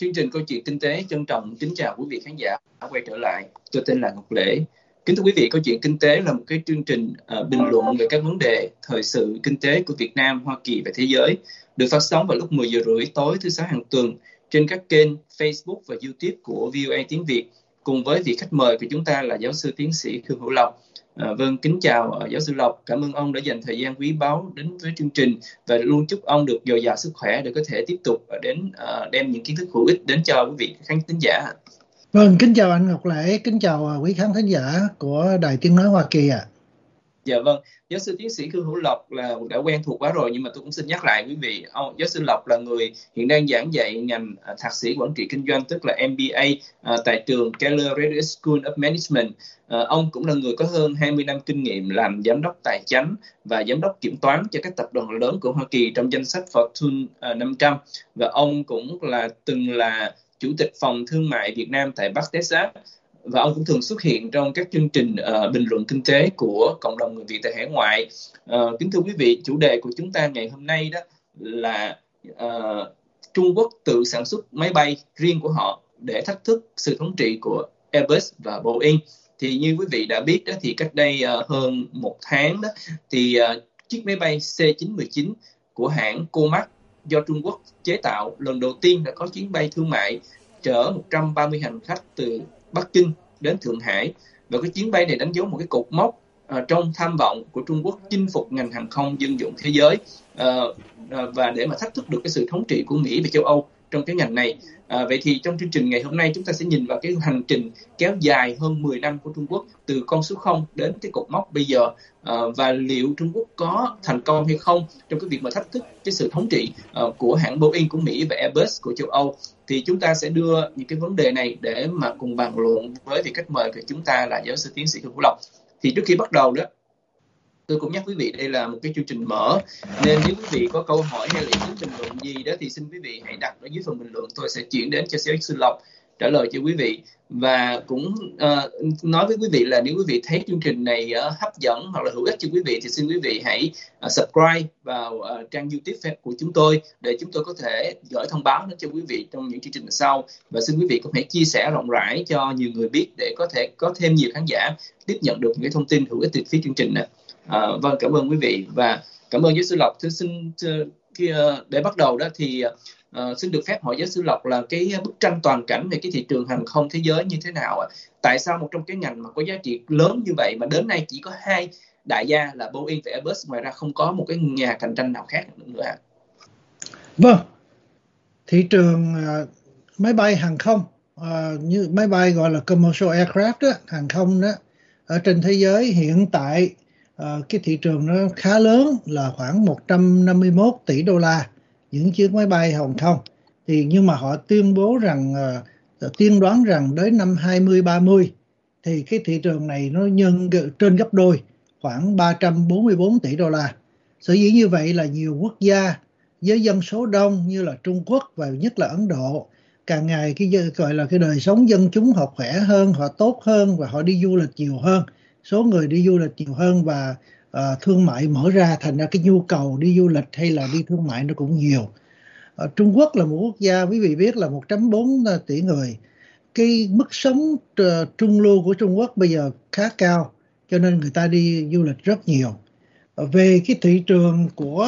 Chương trình Câu chuyện Kinh tế trân trọng kính chào quý vị khán giả đã quay trở lại. Tôi tên là Ngọc Lễ. Kính thưa quý vị, Câu chuyện Kinh tế là một cái chương trình bình luận về các vấn đề thời sự kinh tế của Việt Nam, Hoa Kỳ và thế giới, được phát sóng vào lúc 10 giờ rưỡi tối thứ Sáu hàng tuần trên các kênh Facebook và YouTube của VOA Tiếng Việt, cùng với vị khách mời của chúng ta là giáo sư tiến sĩ Khương Hữu Lộc. Vâng, kính chào giáo sư Lộc. Cảm ơn ông đã dành thời gian quý báu đến với chương trình và luôn chúc ông được dồi dào sức khỏe để có thể tiếp tục đem những kiến thức hữu ích đến cho quý vị khán thính giả. Vâng, kính chào anh Ngọc Lễ, kính chào quý khán thính giả của Đài Tiếng Nói Hoa Kỳ ạ. Dạ vâng, giáo sư tiến sĩ Khương Hữu Lộc là đã quen thuộc quá rồi, nhưng mà tôi cũng xin nhắc lại quý vị, giáo sư Lộc là người hiện đang giảng dạy ngành thạc sĩ quản trị kinh doanh, tức là MBA tại trường Keller Graduate School of Management. Ông cũng là người có hơn 20 năm kinh nghiệm làm giám đốc tài chính và giám đốc kiểm toán cho các tập đoàn lớn của Hoa Kỳ trong danh sách Fortune 500, và ông cũng từng là chủ tịch phòng thương mại Việt Nam tại Bắc Texas. Và ông cũng thường xuất hiện trong các chương trình bình luận kinh tế của cộng đồng người Việt tại hải ngoại. Kính thưa quý vị, chủ đề của chúng ta ngày hôm nay đó là Trung Quốc tự sản xuất máy bay riêng của họ để thách thức sự thống trị của Airbus và Boeing. Thì như quý vị đã biết đó, thì cách đây hơn một tháng đó, thì chiếc máy bay C919 của hãng Comac do Trung Quốc chế tạo lần đầu tiên đã có chuyến bay thương mại chở 130 hành khách từ Bắc Kinh đến Thượng Hải, và cái chuyến bay này đánh dấu một cái cột mốc trong tham vọng của Trung Quốc chinh phục ngành hàng không dân dụng thế giới, và để mà thách thức được cái sự thống trị của Mỹ và châu Âu trong cái ngành này. Vậy thì trong chương trình ngày hôm nay chúng ta sẽ nhìn vào cái hành trình kéo dài hơn 10 năm của Trung Quốc từ con số 0 đến cái cột mốc bây giờ, và liệu Trung Quốc có thành công hay không trong cái việc mà thách thức cái sự thống trị của hãng Boeing của Mỹ và Airbus của châu Âu. Thì chúng ta sẽ đưa những cái vấn đề này để mà cùng bàn luận với vị khách mời của chúng ta là giáo sư tiến sĩ Khương Hữu Lộc. Thì trước khi bắt đầu đó, tôi cũng nhắc quý vị đây là một cái chương trình mở, nên nếu quý vị có câu hỏi hay là ý kiến bình luận gì đó thì xin quý vị hãy đặt ở dưới phần bình luận, tôi sẽ chuyển đến cho giáo sư Lộc trả lời cho quý vị. Và cũng nói với quý vị là nếu quý vị thấy chương trình này hấp dẫn hoặc là hữu ích cho quý vị thì xin quý vị hãy subscribe vào trang YouTube của chúng tôi để chúng tôi có thể gửi thông báo đến cho quý vị trong những chương trình sau. Và xin quý vị cũng hãy chia sẻ rộng rãi cho nhiều người biết để có thể có thêm nhiều khán giả tiếp nhận được những cái thông tin hữu ích từ phía chương trình này. Vâng, cảm ơn quý vị và cảm ơn giáo sư Lộc. Để bắt đầu đó thì xin được phép hỏi giáo sư Lộc là cái bức tranh toàn cảnh về cái thị trường hàng không thế giới như thế nào ạ? Tại sao một trong cái ngành mà có giá trị lớn như vậy mà đến nay chỉ có hai đại gia là Boeing và Airbus, ngoài ra không có một cái nhà cạnh tranh nào khác nữa ạ? Vâng, thị trường máy bay hàng không, như máy bay gọi là commercial aircraft đó, hàng không đó, ở trên thế giới hiện tại cái thị trường nó khá lớn là khoảng 151 tỷ đô la những chiếc máy bay hàng không. Thì nhưng mà họ tuyên bố rằng tiên đoán rằng đến năm 2030 thì cái thị trường này nó nhân trên gấp đôi, khoảng 344 tỷ đô la. Sở dĩ như vậy là nhiều quốc gia với dân số đông như là Trung Quốc và nhất là Ấn Độ, càng ngày cái gọi là cái đời sống dân chúng họ khỏe hơn, họ tốt hơn và họ đi du lịch nhiều hơn, số người đi du lịch nhiều hơn và thương mại mở ra, thành ra cái nhu cầu đi du lịch hay là đi thương mại nó cũng nhiều. Trung Quốc là một quốc gia quý vị biết là 1.4 tỷ người. Cái mức sống trung lưu của Trung Quốc bây giờ khá cao, cho nên người ta đi du lịch rất nhiều. Về cái thị trường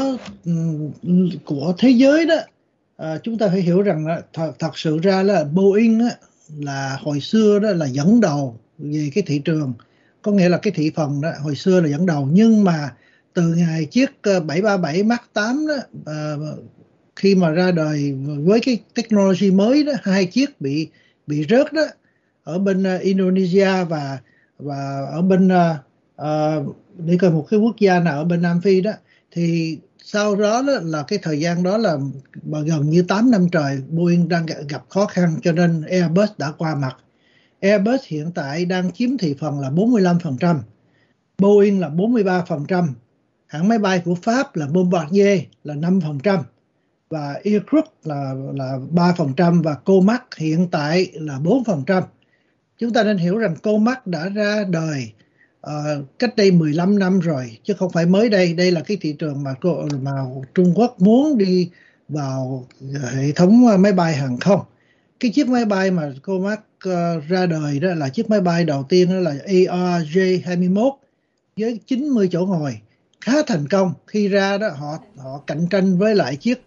của thế giới đó, chúng ta phải hiểu rằng thật sự ra là Boeing là hồi xưa đó là dẫn đầu về cái thị trường, có nghĩa là cái thị phần đó hồi xưa là dẫn đầu, nhưng mà từ ngày chiếc 737 Max 8 đó, khi mà ra đời với cái technology mới đó, hai chiếc bị rớt đó ở bên Indonesia và ở bên để coi một cái quốc gia nào ở bên Nam Phi đó, thì sau đó là cái thời gian đó là gần như 8 năm trời Boeing đang gặp khó khăn, cho nên Airbus đã qua mặt. Airbus hiện tại đang chiếm thị phần là 45%, Boeing là 43%, hãng máy bay của Pháp là Bombardier là 5%, và Aircrew là 3%, và Comac hiện tại là 4%. Chúng ta nên hiểu rằng Comac đã ra đời cách đây 15 năm rồi, chứ không phải mới đây. Đây là cái thị trường mà Trung Quốc muốn đi vào hệ thống máy bay hàng không. cái chiếc máy bay mà COMAC ra đời đó là chiếc máy bay đầu tiên, đó là ARJ21 với 90 chỗ ngồi, khá thành công. Khi ra đó họ cạnh tranh với lại chiếc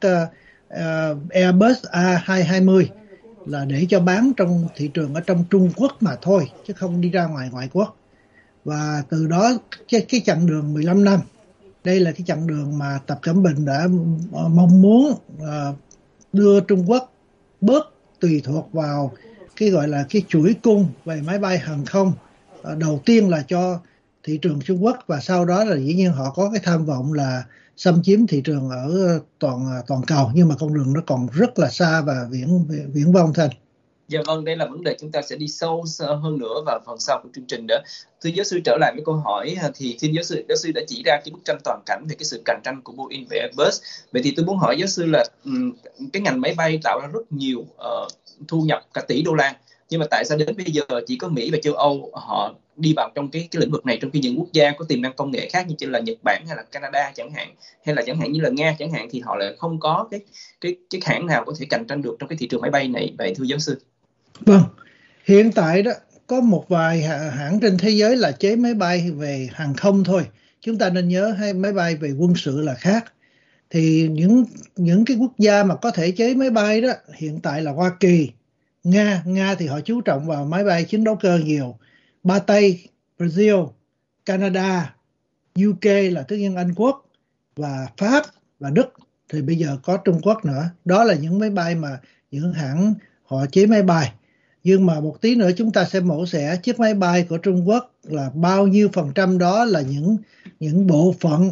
Airbus A220 là để cho bán trong thị trường ở trong Trung Quốc mà thôi, chứ không đi ra ngoại quốc. Và từ đó cái chặng đường 15 năm, đây là cái chặng đường mà Tập Cận Bình đã mong muốn đưa Trung Quốc bớt tùy thuộc vào cái gọi là cái chuỗi cung về máy bay hàng không, đầu tiên là cho thị trường Trung Quốc, và sau đó là dĩ nhiên họ có cái tham vọng là xâm chiếm thị trường ở toàn cầu, nhưng mà con đường nó còn rất là xa và viển vông Thanh. Dạ vâng, đây là vấn đề chúng ta sẽ đi sâu hơn nữa vào phần sau của chương trình đó. Thưa giáo sư, trở lại với câu hỏi thì xin giáo sư đã chỉ ra cái bức tranh toàn cảnh về cái sự cạnh tranh của Boeing và Airbus. Vậy thì tôi muốn hỏi giáo sư là cái ngành máy bay tạo ra rất nhiều thu nhập cả tỷ đô la, nhưng mà tại sao đến bây giờ chỉ có Mỹ và châu Âu họ đi vào trong cái lĩnh vực này, trong khi những quốc gia có tiềm năng công nghệ khác như là Nhật Bản hay là Canada chẳng hạn, hay là chẳng hạn như là Nga chẳng hạn, thì họ lại không có cái hãng nào có thể cạnh tranh được trong cái thị trường máy bay này? Vậy thưa giáo sư. Vâng, hiện tại đó có một vài hãng trên thế giới là chế máy bay về hàng không thôi. Chúng ta nên nhớ hay máy bay về quân sự là khác. Thì những cái quốc gia mà có thể chế máy bay đó hiện tại là Hoa Kỳ, Nga thì họ chú trọng vào máy bay chiến đấu cơ nhiều, Ba Tây, Brazil, Canada, UK là tất nhiên Anh Quốc, và Pháp và Đức, thì bây giờ có Trung Quốc nữa. Đó là những máy bay mà những hãng họ chế máy bay. Nhưng mà một tí nữa chúng ta sẽ mổ xẻ chiếc máy bay của Trung Quốc là bao nhiêu % đó là những bộ phận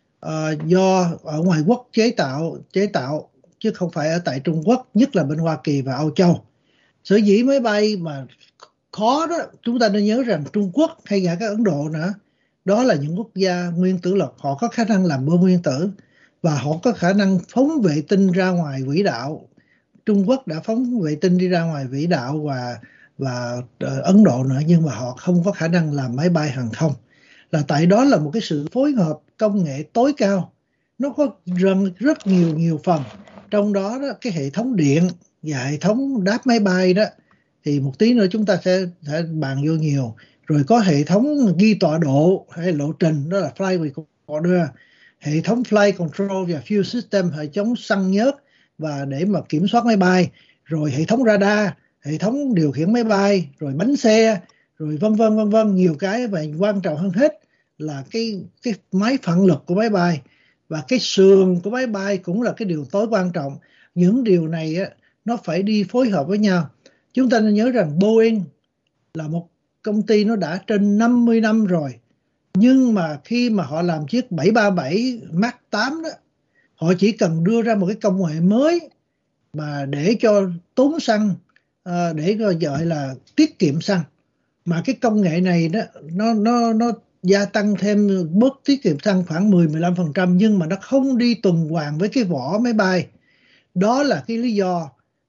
do ở ngoài quốc chế tạo chứ không phải ở tại Trung Quốc, nhất là bên Hoa Kỳ và Âu Châu. Sở dĩ máy bay mà khó đó, chúng ta nên nhớ rằng Trung Quốc hay cả các Ấn Độ nữa, đó là những quốc gia nguyên tử lực, họ có khả năng làm bom nguyên tử và họ có khả năng phóng vệ tinh ra ngoài quỹ đạo. Trung Quốc đã phóng vệ tinh đi ra ngoài quỹ đạo và Ấn Độ nữa, nhưng mà họ không có khả năng làm máy bay hàng không. Là tại đó là một cái sự phối hợp công nghệ tối cao, nó có rất nhiều phần, trong đó cái hệ thống điện và hệ thống đáp máy bay đó thì một tí nữa chúng ta sẽ bàn vô nhiều. Rồi có hệ thống ghi tọa độ hay lộ trình, đó là flight recorder, hệ thống flight control và fuel system, hệ thống xăng nhớt và để mà kiểm soát máy bay, rồi hệ thống radar, hệ thống điều khiển máy bay, rồi bánh xe, rồi vân vân nhiều cái. Và quan trọng hơn hết là cái máy phản lực của máy bay và cái sườn của máy bay cũng là cái điều tối quan trọng. Những điều này á, nó phải đi phối hợp với nhau. Chúng ta nên nhớ rằng Boeing là một công ty nó đã trên 50 năm rồi, nhưng mà khi mà họ làm chiếc 737 Max 8 đó, họ chỉ cần đưa ra một cái công nghệ mới mà để cho tốn xăng, để gọi là tiết kiệm xăng, mà cái công nghệ này đó nó gia tăng thêm bớt tiết kiệm xăng khoảng 10-15%, nhưng mà nó không đi tuần hoàn với cái vỏ máy bay. Đó là cái lý do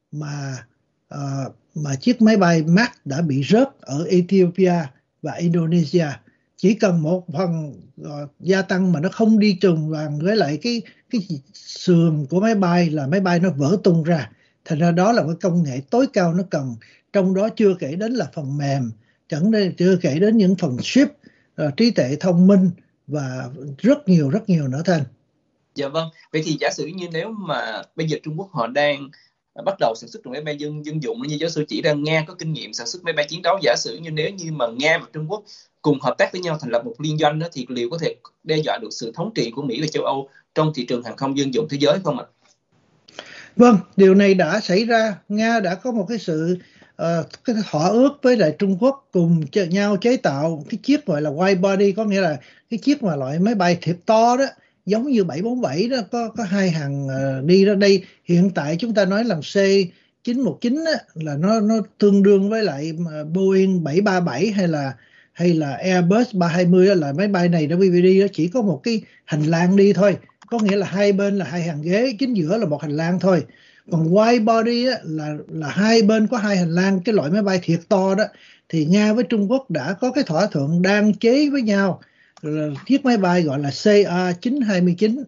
mà chiếc máy bay Max đã bị rớt ở Ethiopia và Indonesia. Chỉ cần một phần gia tăng mà nó không đi tuần hoàn với lại cái sườn của máy bay là máy bay nó vỡ tung ra. Thành ra đó là cái công nghệ tối cao nó cần, trong đó chưa kể đến là phần mềm, chưa kể đến những phần chip, trí tuệ thông minh và rất nhiều nữa Thanh. Dạ vâng, vậy thì giả sử như nếu mà bây giờ Trung Quốc họ đang bắt đầu sản xuất máy bay dân dụng, như giáo sư chỉ ra Nga có kinh nghiệm sản xuất máy bay chiến đấu, giả sử như nếu như mà Nga và Trung Quốc cùng hợp tác với nhau thành lập một liên doanh đó, thì liệu có thể đe dọa được sự thống trị của Mỹ và châu Âu trong thị trường hàng không dân dụng thế giới không ạ? Vâng, điều này đã xảy ra. Nga đã có một cái sự cái thỏa ước với lại Trung Quốc cùng nhau chế tạo cái chiếc gọi là wide body, có nghĩa là cái chiếc mà loại máy bay thiệt to đó, giống như 747 đó, có hai hàng đi ra đây. Hiện tại chúng ta nói là C919 đó, là nó tương đương với lại Boeing 737 hay là Airbus 320 đó, là máy bay này đó BBD đó chỉ có một cái hành lang đi thôi, có nghĩa là hai bên là hai hàng ghế, chính giữa là một hành lang thôi. Còn wide body á, là hai bên có hai hành lang. Cái loại máy bay thiệt to đó thì Nga với Trung Quốc đã có cái thỏa thuận đang chế với nhau là chiếc máy bay gọi là CA929,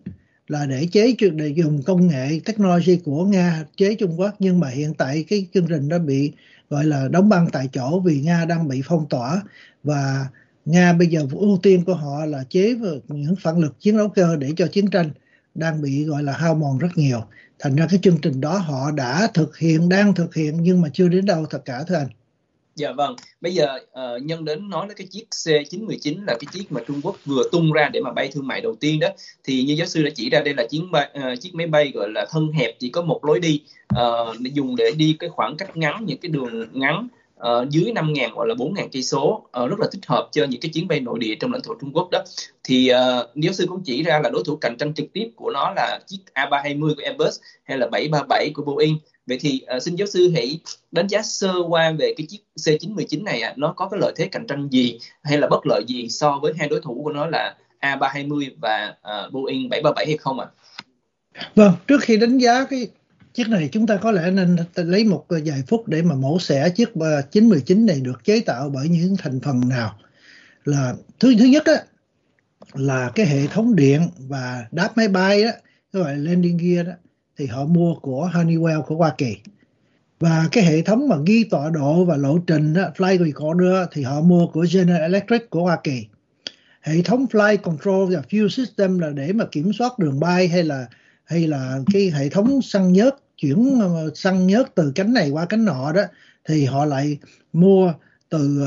là để dùng công nghệ technology của Nga chế Trung Quốc, nhưng mà hiện tại cái chương trình đó bị gọi là đóng băng tại chỗ vì Nga đang bị phong tỏa, và Nga bây giờ ưu tiên của họ là chế những phản lực chiến đấu cơ để cho chiến tranh đang bị gọi là hao mòn rất nhiều. Thành ra cái chương trình đó họ đã đang thực hiện nhưng mà chưa đến đâu tất cả, thưa anh. Dạ vâng, bây giờ nhân đến nói đến cái chiếc C919 là cái chiếc mà Trung Quốc vừa tung ra để mà bay thương mại đầu tiên đó, thì như giáo sư đã chỉ ra, đây là chiếc máy bay gọi là thân hẹp, chỉ có một lối đi, để dùng để đi cái khoảng cách ngắn, những cái đường ngắn dưới 5.000 hoặc là 4.000 cây số, rất là thích hợp cho những cái chuyến bay nội địa trong lãnh thổ Trung Quốc đó. Thì giáo sư cũng chỉ ra là đối thủ cạnh tranh trực tiếp của nó là chiếc A320 của Airbus hay là 737 của Boeing. Vậy thì xin giáo sư hãy đánh giá sơ qua về cái chiếc C919 này, nó có cái lợi thế cạnh tranh gì hay là bất lợi gì so với hai đối thủ của nó là A320 và Boeing 737 hay không ạ? Vâng, trước khi đánh giá cái chiếc này, chúng ta có lẽ nên lấy một vài phút để mà mổ xẻ chiếc 919 này được chế tạo bởi những thành phần nào. Là thứ nhất á, là cái hệ thống điện và đáp máy bay đó, cái gọi là landing gear đó, thì họ mua của Honeywell của Hoa Kỳ. Và cái hệ thống mà ghi tọa độ và lộ trình đó, flight recorder, thì họ mua của General Electric của Hoa Kỳ. Hệ thống flight control và fuel system là để mà kiểm soát đường bay, hay là cái hệ thống xăng nhớt, chuyển xăng nhớt từ cánh này qua cánh nọ đó, thì họ lại mua từ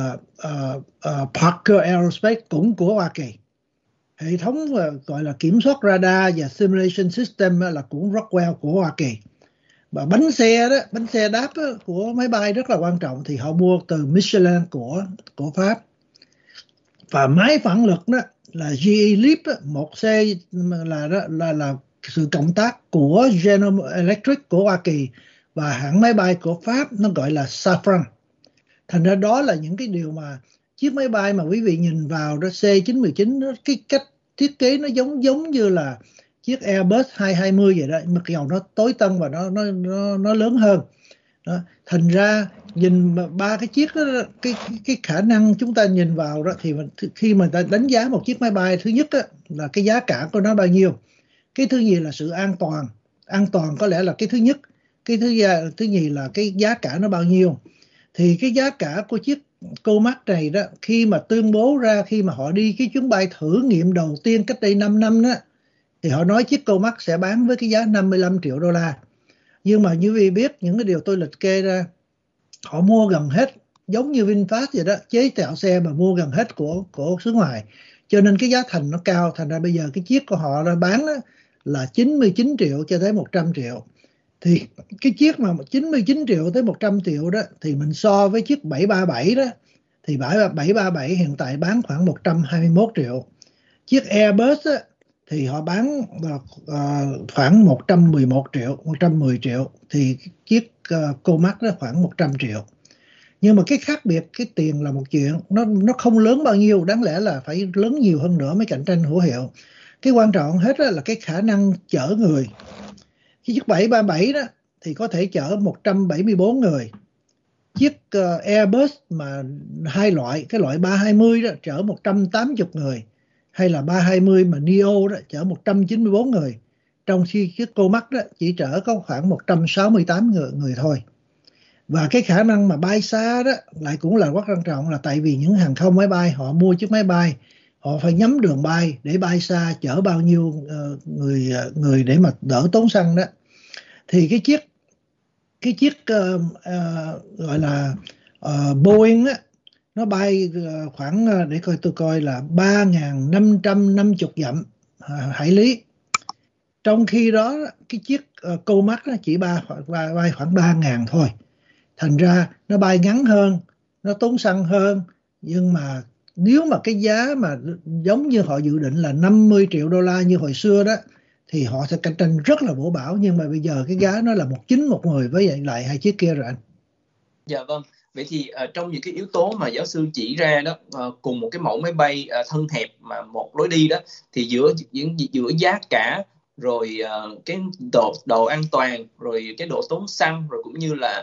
Parker Aerospace cũng của Hoa Kỳ. Hệ thống gọi là kiểm soát radar và simulation system là cũng Rockwell của Hoa Kỳ. Và bánh xe đáp của máy bay rất là quan trọng, thì họ mua từ Michelin của Pháp. Và máy phản lực đó là GE Leap, một xe là sự cộng tác của General Electric của Hoa Kỳ và hãng máy bay của Pháp, nó gọi là Safran. Thành ra đó là những cái điều mà chiếc máy bay mà quý vị nhìn vào đó, C919 đó, cái cách thiết kế nó giống như là chiếc Airbus 220 vậy đó, mặc dầu nó tối tân và nó lớn hơn. Đó. Thành ra nhìn ba cái chiếc đó, cái khả năng chúng ta nhìn vào đó, thì khi mà ta đánh giá một chiếc máy bay, thứ nhất đó, là cái giá cả của nó bao nhiêu, cái thứ nhì là sự an toàn có lẽ là cái thứ nhất, cái thứ nhì là cái giá cả nó bao nhiêu. Thì cái giá cả của chiếc Comac này đó, khi mà tuyên bố ra, khi mà họ đi cái chuyến bay thử nghiệm đầu tiên cách đây 5 năm đó, thì họ nói chiếc Comac sẽ bán với cái giá 55 triệu đô la. Nhưng mà như quý vị biết, những cái điều tôi liệt kê ra, họ mua gần hết, giống như VinFast vậy đó, chế tạo xe mà mua gần hết của xứ ngoài, cho nên cái giá thành nó cao. Thành ra bây giờ cái chiếc của họ đã bán đó là 99 triệu cho tới 100 triệu. Thì cái chiếc mà 99 triệu tới 100 triệu đó, thì mình so với chiếc 737 đó, thì 737 hiện tại bán khoảng 121 triệu. Chiếc Airbus đó, thì họ bán khoảng 111 triệu, 110 triệu. Thì chiếc Comac đó khoảng 100 triệu. Nhưng mà cái khác biệt, cái tiền là một chuyện, nó không lớn bao nhiêu, đáng lẽ là phải lớn nhiều hơn nữa mới cạnh tranh hữu hiệu. Cái quan trọng hết là cái khả năng chở người. Chiếc 737 đó thì có thể chở 174 người. Chiếc Airbus mà hai loại, cái loại 320 đó chở 180 người, hay là 320 mà Neo đó chở 194 người. Trong khi chiếc Comac đó chỉ chở có khoảng 168 người thôi. Và cái khả năng mà bay xa đó lại cũng là rất quan trọng, là tại vì những hàng không máy bay họ mua chiếc máy bay, họ phải nhắm đường bay để bay xa, chở bao nhiêu người để mà đỡ tốn xăng đó. Thì cái chiếc gọi là Boeing á, nó bay khoảng để tôi coi là 3.550 dặm hải lý. Trong khi đó cái chiếc Comac nó chỉ bay khoảng 3.000 thôi. Thành ra nó bay ngắn hơn, nó tốn xăng hơn. Nhưng mà nếu mà cái giá mà giống như họ dự định là 50 triệu đô la như hồi xưa đó, thì họ sẽ cạnh tranh rất là bổ bão. Nhưng mà bây giờ cái giá nó là 19 một người với lại hai chiếc kia rồi anh. Dạ vâng. Vậy thì trong những cái yếu tố mà giáo sư chỉ ra đó, cùng một cái mẫu máy bay thân hẹp mà một lối đi đó, thì giữa giá cả, rồi cái độ an toàn, rồi cái độ tốn xăng, rồi cũng như là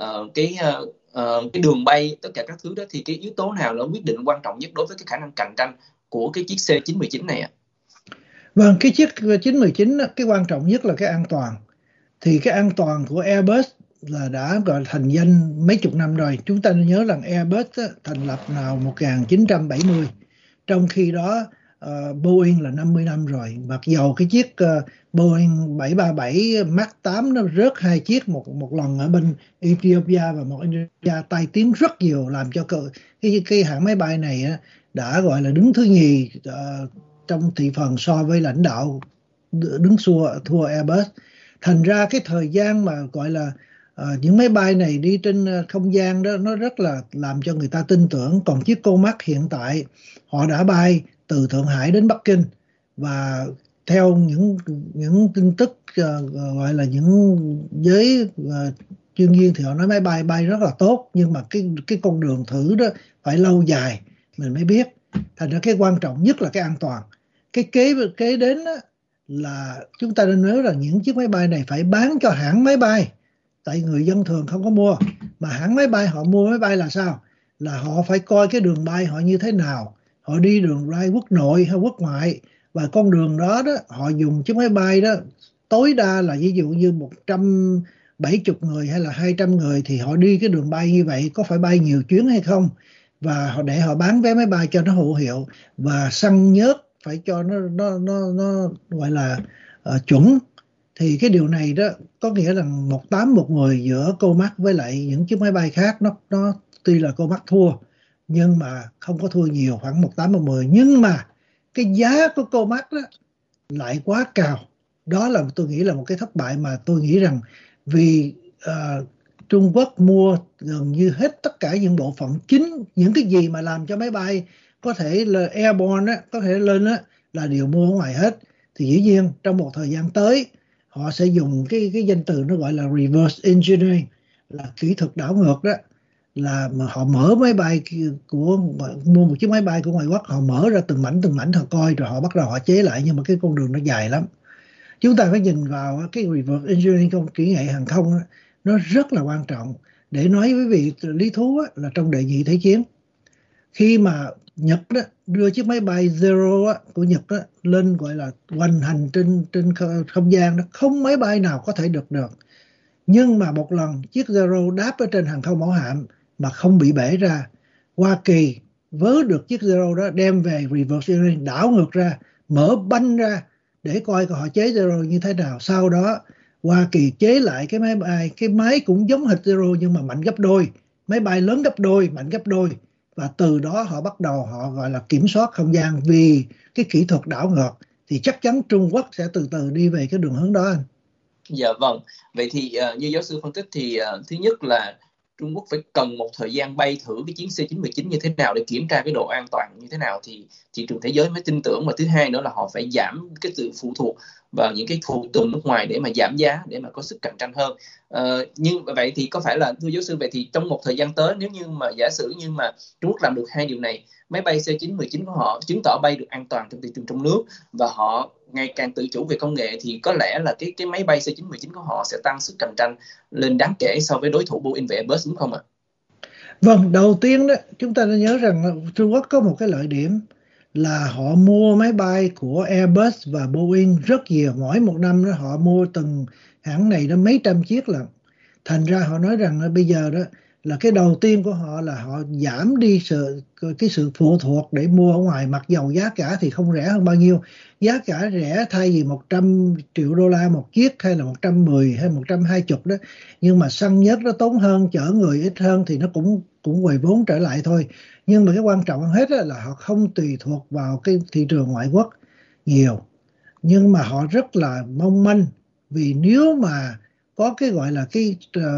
cái đường bay, tất cả các thứ đó, thì cái yếu tố nào là quyết định quan trọng nhất đối với cái khả năng cạnh tranh của cái chiếc C919 này ạ? Vâng, cái chiếc 919 á, cái quan trọng nhất là cái an toàn. Thì cái an toàn của Airbus là đã gọi là thành danh mấy chục năm rồi. Chúng ta nên nhớ rằng Airbus á, thành lập nào 1970, trong khi đó Boeing là 50 năm rồi. Mặc dầu cái chiếc Boeing 737 Max 8 nó rớt hai chiếc, một lần ở bên Ethiopia và một Indonesia, tai tiếng rất nhiều, làm cho cái hãng máy bay này á, đã gọi là đứng thứ nhì trong thị phần so với lãnh đạo đứng thua Airbus. Thành ra cái thời gian mà gọi là những máy bay này đi trên không gian đó, nó rất là làm cho người ta tin tưởng. Còn chiếc Comac hiện tại họ đã bay từ Thượng Hải đến Bắc Kinh, và theo những tin tức gọi là những giới chuyên viên thì họ nói máy bay bay rất là tốt, nhưng mà cái con đường thử đó phải lâu dài mình mới biết. Thành ra cái quan trọng nhất là cái an toàn. Cái kế đến đó là chúng ta nên nhớ rằng những chiếc máy bay này phải bán cho hãng máy bay, tại người dân thường không có mua. Mà hãng máy bay họ mua máy bay là sao? Là họ phải coi cái đường bay họ như thế nào, họ đi đường bay quốc nội hay quốc ngoại, và con đường đó đó họ dùng chiếc máy bay đó tối đa là ví dụ như 170 người hay là 200 người thì họ đi cái đường bay như vậy có phải bay nhiều chuyến hay không, và để họ bán vé máy bay cho nó hữu hiệu, và xăng nhớt phải cho nó gọi là chuẩn. Thì cái điều này đó có nghĩa là 1-8-1-10 giữa Comac với lại những chiếc máy bay khác. Nó tuy là Comac thua nhưng mà không có thua nhiều, khoảng 1-8-1-10, nhưng mà cái giá của Comac đó lại quá cao. Đó là tôi nghĩ là một cái thất bại, mà tôi nghĩ rằng vì Trung Quốc mua gần như hết tất cả những bộ phận chính, những cái gì mà làm cho máy bay có thể là airborne á, có thể lên á, là đều mua ở ngoài hết. Thì dĩ nhiên trong một thời gian tới họ sẽ dùng cái danh từ nó gọi là reverse engineering, là kỹ thuật đảo ngược đó, là mà họ mở máy bay mua một chiếc máy bay của ngoại quốc, họ mở ra từng mảnh họ coi, rồi họ bắt đầu họ chế lại, nhưng mà cái con đường nó dài lắm. Chúng ta phải nhìn vào cái reverse engineering trong kỹ nghệ hàng không đó, nó rất là quan trọng. Để nói với vị lý thú á, là trong đệ nhị thế chiến, khi mà Nhật đó đưa chiếc máy bay Zero á, của Nhật á, lên gọi là hoành hành trên không gian đó, không máy bay nào có thể được. Nhưng mà một lần chiếc Zero đáp ở trên hàng không mẫu hạm mà không bị bể ra, Hoa Kỳ vớ được chiếc Zero đó đem về reverse engineering, đảo ngược ra, mở banh ra để coi họ chế Zero như thế nào. Sau đó Hoa Kỳ chế lại cái máy bay, cái máy cũng giống hệt Zero nhưng mà mạnh gấp đôi, máy bay lớn gấp đôi, mạnh gấp đôi, và từ đó họ bắt đầu họ gọi là kiểm soát không gian vì cái kỹ thuật đảo ngược. Thì chắc chắn Trung Quốc sẽ từ từ đi về cái đường hướng đó anh. Dạ vâng, vậy thì như giáo sư phân tích thì thứ nhất là Trung Quốc phải cần một thời gian bay thử cái chuyến C919 như thế nào để kiểm tra cái độ an toàn như thế nào thì thị trường thế giới mới tin tưởng. Và thứ hai nữa là họ phải giảm cái sự phụ thuộc vào những cái phụ tùng nước ngoài để mà giảm giá, để mà có sức cạnh tranh hơn. Nhưng vậy thì có phải là, thưa giáo sư, vậy thì trong một thời gian tới, nếu như mà giả sử như mà Trung Quốc làm được hai điều này, máy bay C919 của họ chứng tỏ bay được an toàn trong thị trường trong nước và họ ngày càng tự chủ về công nghệ, thì có lẽ là cái máy bay C919 của họ sẽ tăng sức cạnh tranh lên đáng kể so với đối thủ Boeing và Airbus, đúng không ạ? Vâng, đầu tiên đó chúng ta nên nhớ rằng Trung Quốc có một cái lợi điểm là họ mua máy bay của Airbus và Boeing rất nhiều. Mỗi một năm đó họ mua từng hãng này đó mấy trăm chiếc lận. Thành ra họ nói rằng bây giờ đó là cái đầu tiên của họ là họ giảm đi cái sự phụ thuộc để mua ở ngoài. Mặc dầu giá cả thì không rẻ hơn bao nhiêu, giá cả rẻ thay vì 100 triệu đô la một chiếc hay là 110 hay 120 đó, nhưng mà xăng nhớt nó tốn hơn, chở người ít hơn thì nó cũng quầy vốn trở lại thôi. Nhưng mà cái quan trọng hơn hết là họ không tùy thuộc vào cái thị trường ngoại quốc nhiều, nhưng mà họ rất là mong manh, vì nếu mà có cái gọi là cái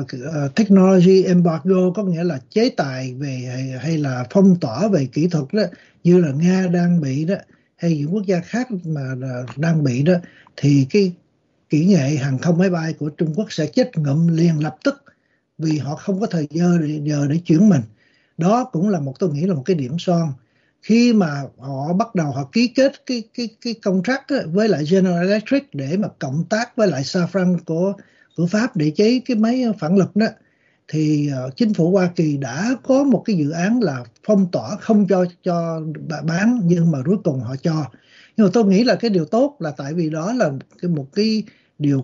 technology embargo, có nghĩa là chế tài về hay là phong tỏa về kỹ thuật đó, như là Nga đang bị đó, hay những quốc gia khác mà đang bị đó, thì cái kỹ nghệ hàng không máy bay của Trung Quốc sẽ chết ngụm liền lập tức, vì họ không có thời giờ để chuyển mình. Đó cũng là tôi nghĩ là một cái điểm son. Khi mà họ bắt đầu họ ký kết cái contract với lại General Electric để mà cộng tác với lại Safran của Pháp để chế cái máy phản lực đó, thì chính phủ Hoa Kỳ đã có một cái dự án là phong tỏa không cho bán, nhưng mà cuối cùng họ cho. Nhưng mà tôi nghĩ là cái điều tốt là tại vì đó là một cái điều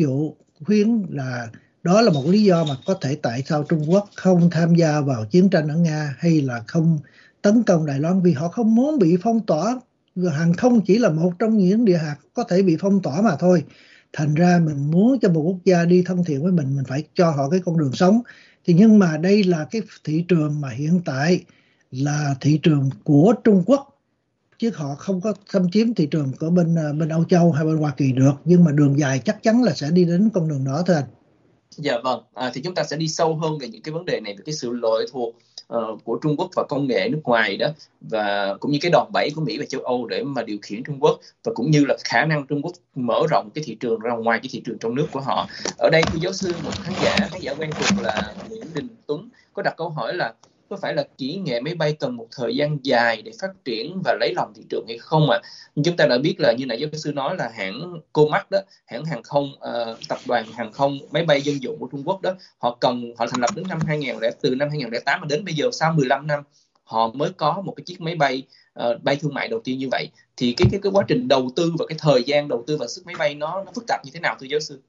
khuyến là đó là một lý do mà có thể tại sao Trung Quốc không tham gia vào chiến tranh ở Nga hay là không tấn công Đài Loan, vì họ không muốn bị phong tỏa. Hàng không chỉ là một trong những địa hạt có thể bị phong tỏa mà thôi. Thành ra mình muốn cho một quốc gia đi thân thiện với mình phải cho họ cái con đường sống. Thì nhưng mà đây là cái thị trường mà hiện tại là thị trường của Trung Quốc, chứ họ không có xâm chiếm thị trường của bên Âu Châu hay bên Hoa Kỳ được. Nhưng mà đường dài chắc chắn là sẽ đi đến con đường đó thôi anh. Dạ vâng, thì chúng ta sẽ đi sâu hơn về những cái vấn đề này, về cái sự lệ thuộc của Trung Quốc và công nghệ nước ngoài đó, và cũng như cái đòn bẩy của Mỹ và châu Âu để mà điều khiển Trung Quốc, và cũng như là khả năng Trung Quốc mở rộng cái thị trường ra ngoài cái thị trường trong nước của họ. Ở đây thưa giáo sư, một khán giả quen thuộc là Nguyễn Đình Tuấn có đặt câu hỏi là có phải là kỹ nghệ máy bay cần một thời gian dài để phát triển và lấy lòng thị trường hay không ạ? Chúng ta đã biết là như nãy giáo sư nói là hãng Comac đó, hãng hàng không, tập đoàn hàng không máy bay dân dụng của Trung Quốc đó, họ thành lập đến từ năm 2008 mà đến bây giờ sau 15 năm họ mới có một cái chiếc máy bay bay thương mại đầu tiên như vậy. Thì cái quá trình đầu tư và cái thời gian đầu tư và sức máy bay nó phức tạp như thế nào thưa giáo sư?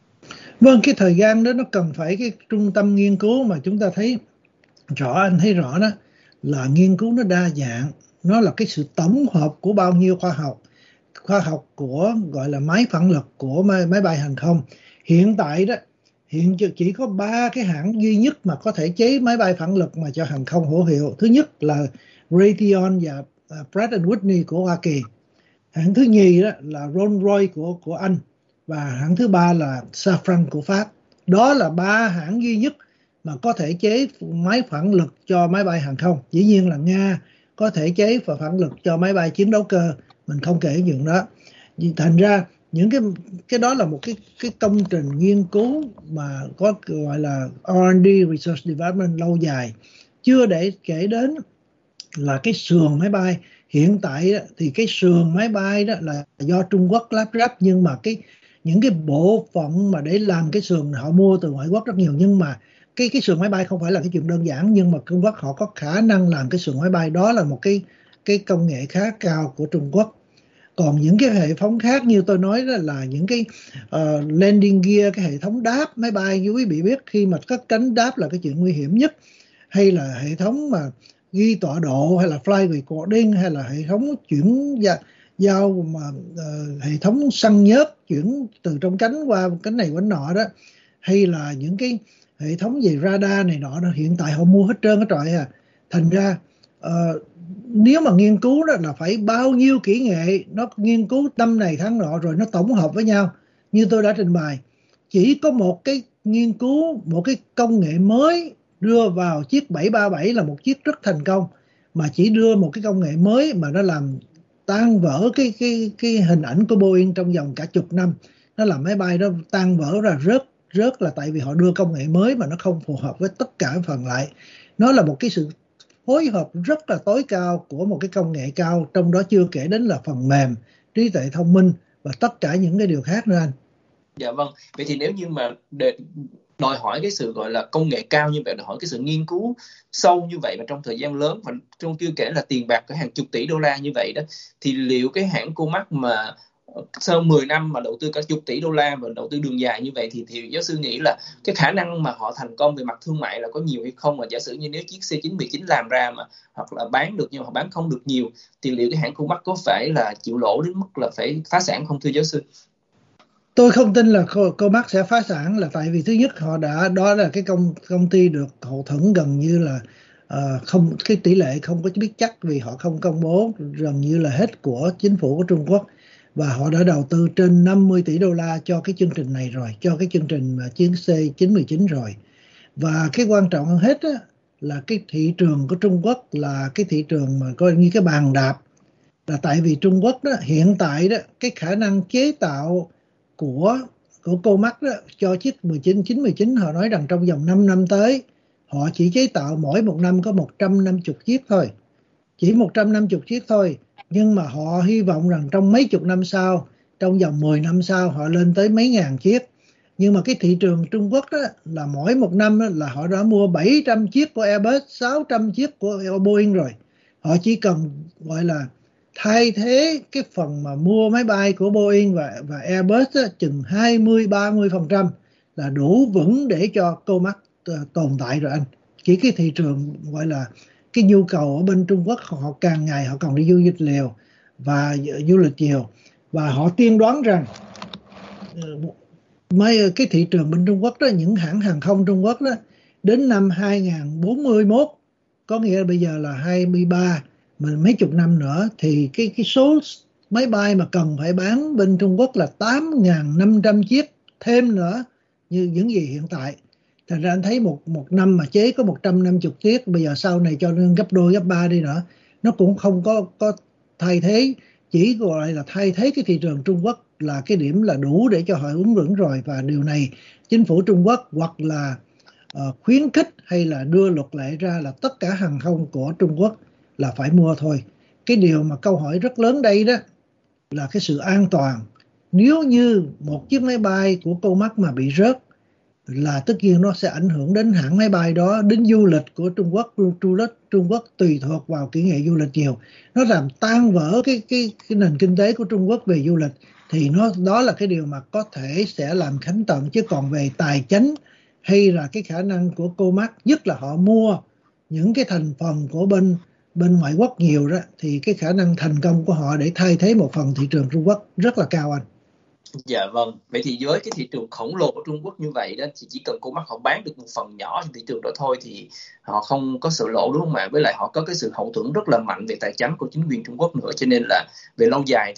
Vâng, cái thời gian đó nó cần phải cái trung tâm nghiên cứu mà chúng ta thấy anh thấy rõ đó là nghiên cứu nó đa dạng, nó là cái sự tổng hợp của bao nhiêu khoa học của gọi là máy phản lực của máy bay hàng không. Hiện tại đó chỉ có 3 cái hãng duy nhất mà có thể chế máy bay phản lực mà cho hàng không hữu hiệu. Thứ nhất là Raytheon và Pratt Whitney của Hoa Kỳ. Hãng thứ nhì đó là Rolls-Royce của Anh, và hãng thứ ba là Safran của Pháp. Đó là 3 hãng duy nhất mà có thể chế máy phản lực cho máy bay hàng không. Dĩ nhiên là Nga có thể chế và phản lực cho máy bay chiến đấu cơ, mình không kể chuyện đó. Thành ra những cái đó là một cái công trình nghiên cứu mà có gọi là R&D, Research Development lâu dài. Chưa để kể đến là cái sườn máy bay. Hiện tại thì cái sườn máy bay đó là do Trung Quốc lắp ráp, nhưng mà những cái bộ phận mà để làm cái sườn họ mua từ ngoại quốc rất nhiều. Nhưng mà cái sườn máy bay không phải là cái chuyện đơn giản, nhưng mà Trung Quốc họ có khả năng làm cái sườn máy bay. Đó là một cái công nghệ khá cao của Trung Quốc. Còn những cái hệ thống khác như tôi nói đó là những cái landing gear, cái hệ thống đáp máy bay, như quý vị biết khi mà cất cánh đáp là cái chuyện nguy hiểm nhất, hay là hệ thống mà ghi tọa độ, hay là flight recording, hay là hệ thống chuyển giao mà hệ thống săn nhớt chuyển từ trong cánh qua cánh này cánh nọ đó, hay là những cái hệ thống về radar này nọ đó, hiện tại họ mua hết trơn hết trọi à. Thành ra nếu mà nghiên cứu đó là phải bao nhiêu kỹ nghệ, nó nghiên cứu năm này tháng nọ rồi nó tổng hợp với nhau. Như tôi đã trình bày, chỉ có một cái nghiên cứu, một cái công nghệ mới đưa vào chiếc 737 là một chiếc rất thành công, mà chỉ đưa một cái công nghệ mới mà nó làm tan vỡ cái hình ảnh của Boeing trong vòng cả chục năm. Nó làm máy bay đó tan vỡ ra rớt là tại vì họ đưa công nghệ mới mà nó không phù hợp với tất cả phần lại. Nó là một cái sự phối hợp rất là tối cao của một cái công nghệ cao, trong đó chưa kể đến là phần mềm, trí tuệ thông minh và tất cả những cái điều khác nữa anh. Dạ vâng, vậy thì nếu như mà đòi hỏi cái sự gọi là công nghệ cao như vậy, đòi hỏi cái sự nghiên cứu sâu như vậy và trong thời gian lớn, và trong chưa kể là tiền bạc cả hàng chục tỷ đô la như vậy đó, thì liệu cái hãng Comac mà sau 10 năm mà đầu tư cả chục tỷ đô la và đầu tư đường dài như vậy thì giáo sư nghĩ là cái khả năng mà họ thành công về mặt thương mại là có nhiều hay không? Và giả sử như nếu chiếc C919 làm ra mà hoặc là bán được nhưng mà họ bán không được nhiều, thì liệu cái hãng Comac có phải là chịu lỗ đến mức là phải phá sản không thưa giáo sư? Tôi không tin là Comac sẽ phá sản, là tại vì thứ nhất họ đó là cái công ty được hậu thuẫn gần như là không, cái tỷ lệ không có biết chắc vì họ không công bố, gần như là hết của chính phủ của Trung Quốc, và họ đã đầu tư trên 50 tỷ đô la cho cái chương trình này rồi, cho cái chương trình mà chiến C919 rồi. Và cái quan trọng hơn hết á, là cái thị trường của Trung Quốc là cái thị trường mà coi như cái bàn đạp, là tại vì Trung Quốc đó hiện tại đó cái khả năng chế tạo của Comac đó cho chiếc 919 họ nói rằng trong vòng 5 năm tới họ chỉ chế tạo mỗi một năm có 150 chiếc thôi, chỉ 150 chiếc thôi, nhưng mà họ hy vọng rằng trong mấy chục năm sau, trong vòng 10 năm sau họ lên tới mấy ngàn chiếc. Nhưng mà cái thị trường Trung Quốc đó là mỗi một năm đó là họ đã mua 700 chiếc của Airbus, 600 chiếc của Boeing rồi. Họ chỉ cần gọi là thay thế cái phần mà mua máy bay của Boeing và Airbus á, chừng 20-30% là đủ vững để cho Comac tồn tại rồi anh. Chỉ cái thị trường gọi là cái nhu cầu ở bên Trung Quốc, họ càng ngày họ còn đi du lịch nhiều và du lịch nhiều, và họ tiên đoán rằng mấy cái thị trường bên Trung Quốc đó, những hãng hàng không Trung Quốc đó, đến năm 2041, có nghĩa là bây giờ là 23, mà mấy chục năm nữa thì cái số máy bay mà cần phải bán bên Trung Quốc là 8.500 chiếc thêm nữa như những gì hiện tại. Thành ra anh thấy một năm mà chế có 150 chiếc, bây giờ sau này cho nên gấp đôi gấp ba đi nữa, nó cũng không có thay thế, chỉ gọi là thay thế cái thị trường Trung Quốc là cái điểm là đủ để cho họ ứng vững rồi. Và điều này chính phủ Trung Quốc hoặc là khuyến khích hay là đưa luật lệ ra là tất cả hàng không của Trung Quốc là phải mua thôi. Cái điều mà câu hỏi rất lớn đây đó là cái sự an toàn. Nếu như một chiếc máy bay của Comac mà bị rớt là tất nhiên nó sẽ ảnh hưởng đến hãng máy bay đó, đến du lịch của Trung Quốc. Trung Quốc tùy thuộc vào kỹ nghệ du lịch nhiều, nó làm tan vỡ cái nền kinh tế của Trung Quốc về du lịch, thì đó là cái điều mà có thể sẽ làm khánh tận. Chứ còn về tài chính hay là cái khả năng của Comac, nhất là họ mua những cái thành phần của bên ngoại quốc nhiều đó, thì cái khả năng thành công của họ để thay thế một phần thị trường Trung Quốc rất là cao anh. Dạ vâng, vậy thì với cái thị trường khổng lồ của Trung Quốc như vậy đó, thì chỉ cần Comac họ bán được một phần nhỏ trên thị trường đó thôi thì họ không có sự lỗ, đúng không ạ? Với lại họ có cái sự hậu thuẫn rất là mạnh về tài chính của chính quyền Trung Quốc nữa, cho nên là về lâu dài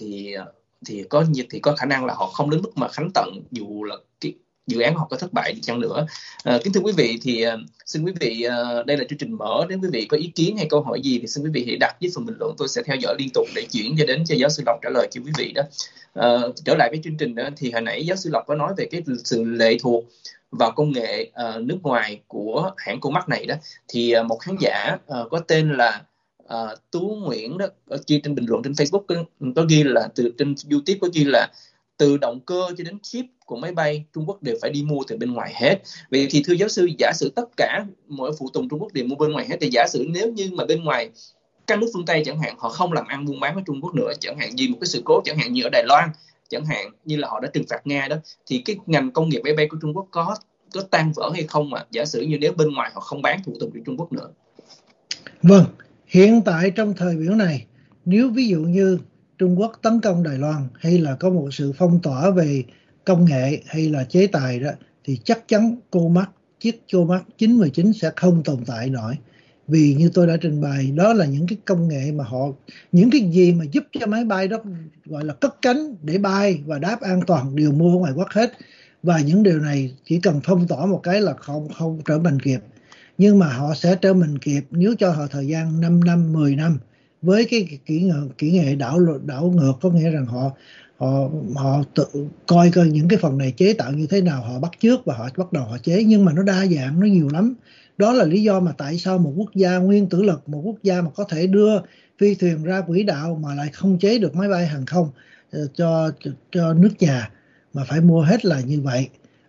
thì có khả năng là họ không đến mức mà khánh tận dù là cái dự án họ có thất bại đi chăng nữa. Kính thưa quý vị, thì xin quý vị, đây là chương trình mở, nếu quý vị có ý kiến hay câu hỏi gì thì xin quý vị hãy đặt dưới phần bình luận, tôi sẽ theo dõi liên tục để chuyển cho giáo sư Lộc trả lời cho quý vị đó. Trở lại với chương trình đó, thì hồi nãy giáo sư Lộc có nói về cái sự lệ thuộc vào công nghệ nước ngoài của hãng Comac này đó, thì một khán giả có tên là Tú Nguyễn đó, chia trên bình luận trên Facebook có ghi là trên YouTube có ghi là từ động cơ cho đến chip của máy bay Trung Quốc đều phải đi mua từ bên ngoài hết. Vậy thì thưa giáo sư, giả sử tất cả mọi phụ tùng Trung Quốc đều mua bên ngoài hết, thì giả sử nếu như mà bên ngoài các nước phương Tây chẳng hạn họ không làm ăn buôn bán với Trung Quốc nữa, chẳng hạn như một cái sự cố chẳng hạn như ở Đài Loan, chẳng hạn như là họ đã trừng phạt Nga đó, thì cái ngành công nghiệp máy bay của Trung Quốc có tan vỡ hay không mà giả sử như nếu bên ngoài họ không bán phụ tùng cho Trung Quốc nữa? Vâng, hiện tại trong thời biểu này, nếu ví dụ như Trung Quốc tấn công Đài Loan hay là có một sự phong tỏa về công nghệ hay là chế tài đó, thì chắc chắn chiếc Comac 919 sẽ không tồn tại nổi. Vì như tôi đã trình bày, đó là những cái công nghệ mà những cái gì mà giúp cho máy bay đó gọi là cất cánh để bay và đáp an toàn đều mua ở ngoài quốc hết. Và những điều này chỉ cần phong tỏa một cái là không trở mình kịp. Nhưng mà họ sẽ trở mình kịp nếu cho họ thời gian 5 năm, 10 năm với cái kỹ nghệ đảo ngược, có nghĩa rằng họ tự coi những cái phần này chế tạo như thế nào, họ bắt chước và họ bắt đầu họ chế. Nhưng mà nó đa dạng, nó nhiều lắm. Đó là lý do mà tại sao một quốc gia nguyên tử lực, một quốc gia mà có thể đưa phi thuyền ra quỹ đạo mà lại không chế được máy bay hàng không cho nước nhà, mà phải mua hết là như vậy.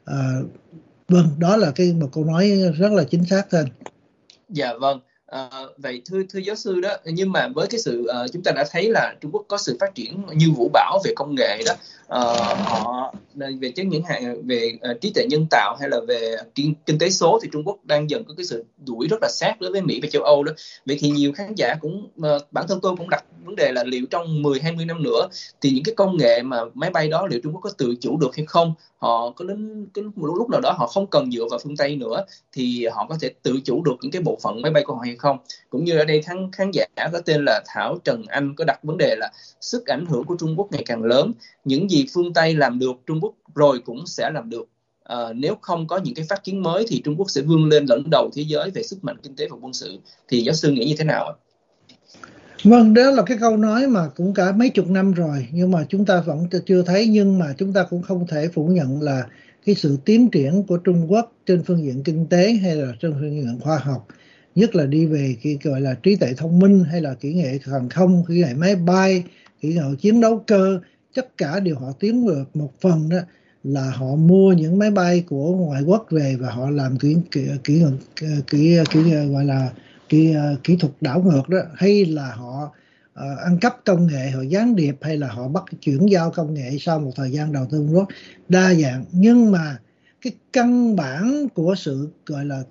Vâng, đó là một câu nói rất là chính xác thôi. Dạ vâng. Vậy thưa giáo sư đó, nhưng mà với cái sự chúng ta đã thấy là Trung Quốc có sự phát triển như vũ bão về công nghệ đó, họ về về trí tuệ nhân tạo hay là về kinh tế số, thì Trung Quốc đang dần có cái sự đuổi rất là sát đối với Mỹ và châu Âu đó. Vậy thì nhiều khán giả cũng bản thân tôi cũng đặt vấn đề là liệu trong 10-20 năm nữa thì những cái công nghệ mà máy bay đó liệu Trung Quốc có tự chủ được hay không? Họ có đến một lúc nào đó họ không cần dựa vào phương Tây nữa thì họ có thể tự chủ được những cái bộ phận máy bay của họ hay không? Cũng như ở đây khán giả có tên là Thảo Trần Anh có đặt vấn đề là sức ảnh hưởng của Trung Quốc ngày càng lớn, những gì phương Tây làm được Trung Quốc rồi cũng sẽ làm được. Nếu không có những cái phát kiến mới thì Trung Quốc sẽ vươn lên dẫn đầu thế giới về sức mạnh kinh tế và quân sự. Thì giáo sư nghĩ như thế nào ạ? Vâng, đó là cái câu nói mà cũng cả mấy chục năm rồi, nhưng mà chúng ta vẫn chưa thấy. Nhưng mà chúng ta cũng không thể phủ nhận là cái sự tiến triển của Trung Quốc trên phương diện kinh tế hay là trên phương diện khoa học, nhất là đi về cái gọi là trí tuệ thông minh hay là kỹ nghệ hàng không, kỹ nghệ máy bay, kỹ nghệ chiến đấu cơ, tất cả đều họ tiến được. Một phần đó là họ mua những máy bay của ngoại quốc về và họ làm gọi là kỹ thuật đảo ngược đó, hay là họ ăn cắp công nghệ, họ gián điệp, hay là họ bắt chuyển giao công nghệ sau một thời gian đầu tư rất đa dạng. Nhưng mà cái căn bản của sự gọi là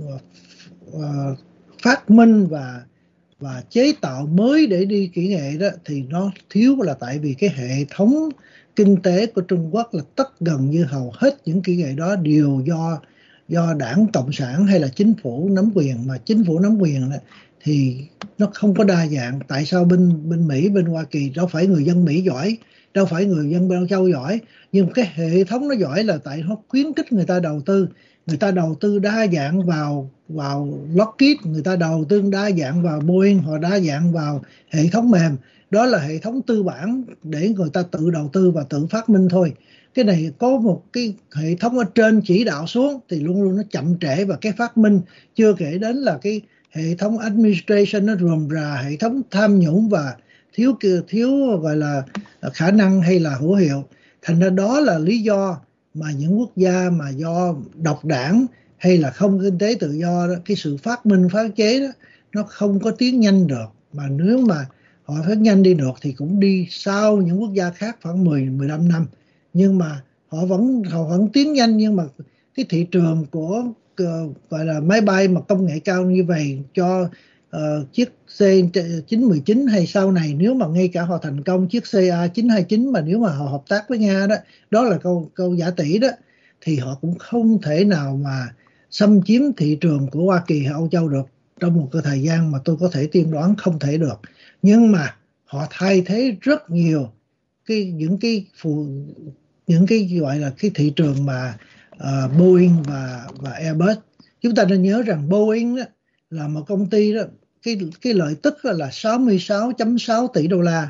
phát minh và chế tạo mới để đi kỹ nghệ đó thì nó thiếu, là tại vì cái hệ thống kinh tế của Trung Quốc là gần như hầu hết những kỹ nghệ đó đều do đảng Cộng sản hay là chính phủ nắm quyền, mà chính phủ nắm quyền đó, thì nó không có đa dạng. Tại sao bên Mỹ, bên Hoa Kỳ đâu phải người dân Mỹ giỏi, đâu phải người dân Âu Châu giỏi, nhưng cái hệ thống nó giỏi là tại nó khuyến khích người ta đầu tư. Người ta đầu tư đa dạng vào Lockheed, người ta đầu tư đa dạng vào Boeing, họ đa dạng vào hệ thống mềm. Đó là hệ thống tư bản để người ta tự đầu tư và tự phát minh thôi. Cái này có một cái hệ thống ở trên chỉ đạo xuống thì luôn luôn nó chậm trễ, và cái phát minh chưa kể đến là cái hệ thống administration nó rườm rà, hệ thống tham nhũng và thiếu gọi là khả năng hay là hữu hiệu. Thành ra đó là lý do mà những quốc gia mà do độc đảng hay là không kinh tế tự do đó, cái sự phát minh phá chế đó nó không có tiến nhanh được. Mà nếu mà họ phát nhanh đi được thì cũng đi sau những quốc gia khác khoảng 10-15 năm. Nhưng mà họ vẫn tiến nhanh, nhưng mà cái thị trường của gọi là máy bay mà công nghệ cao như vậy cho chiếc C919 hay sau này, nếu mà ngay cả họ thành công chiếc CA929, mà nếu mà họ hợp tác với Nga đó, đó là câu giả tỷ đó, thì họ cũng không thể nào mà xâm chiếm thị trường của Hoa Kỳ hay Âu Châu được trong một cái thời gian mà tôi có thể tiên đoán không thể được. Nhưng mà họ thay thế rất nhiều những cái gọi là cái thị trường mà Boeing và Airbus. Chúng ta nên nhớ rằng Boeing đó, là một công ty đó, cái lợi tức là 66.6 tỷ đô la,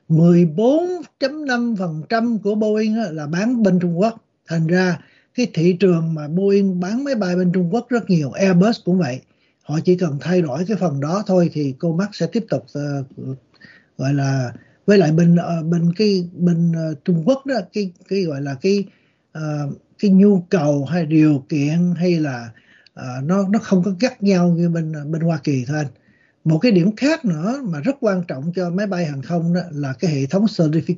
14.5% của Boeing là bán bên Trung Quốc. Thành ra cái thị trường mà Boeing bán máy bay bên Trung Quốc rất nhiều, Airbus cũng vậy. Họ chỉ cần thay đổi cái phần đó thôi thì Comac sẽ tiếp tục gọi là, với lại bên Trung Quốc đó, cái gọi là cái nhu cầu hay điều kiện hay là nó không có gắt nhau như bên Hoa Kỳ thôi anh. Một cái điểm khác nữa mà rất quan trọng cho máy bay hàng không đó là cái hệ thống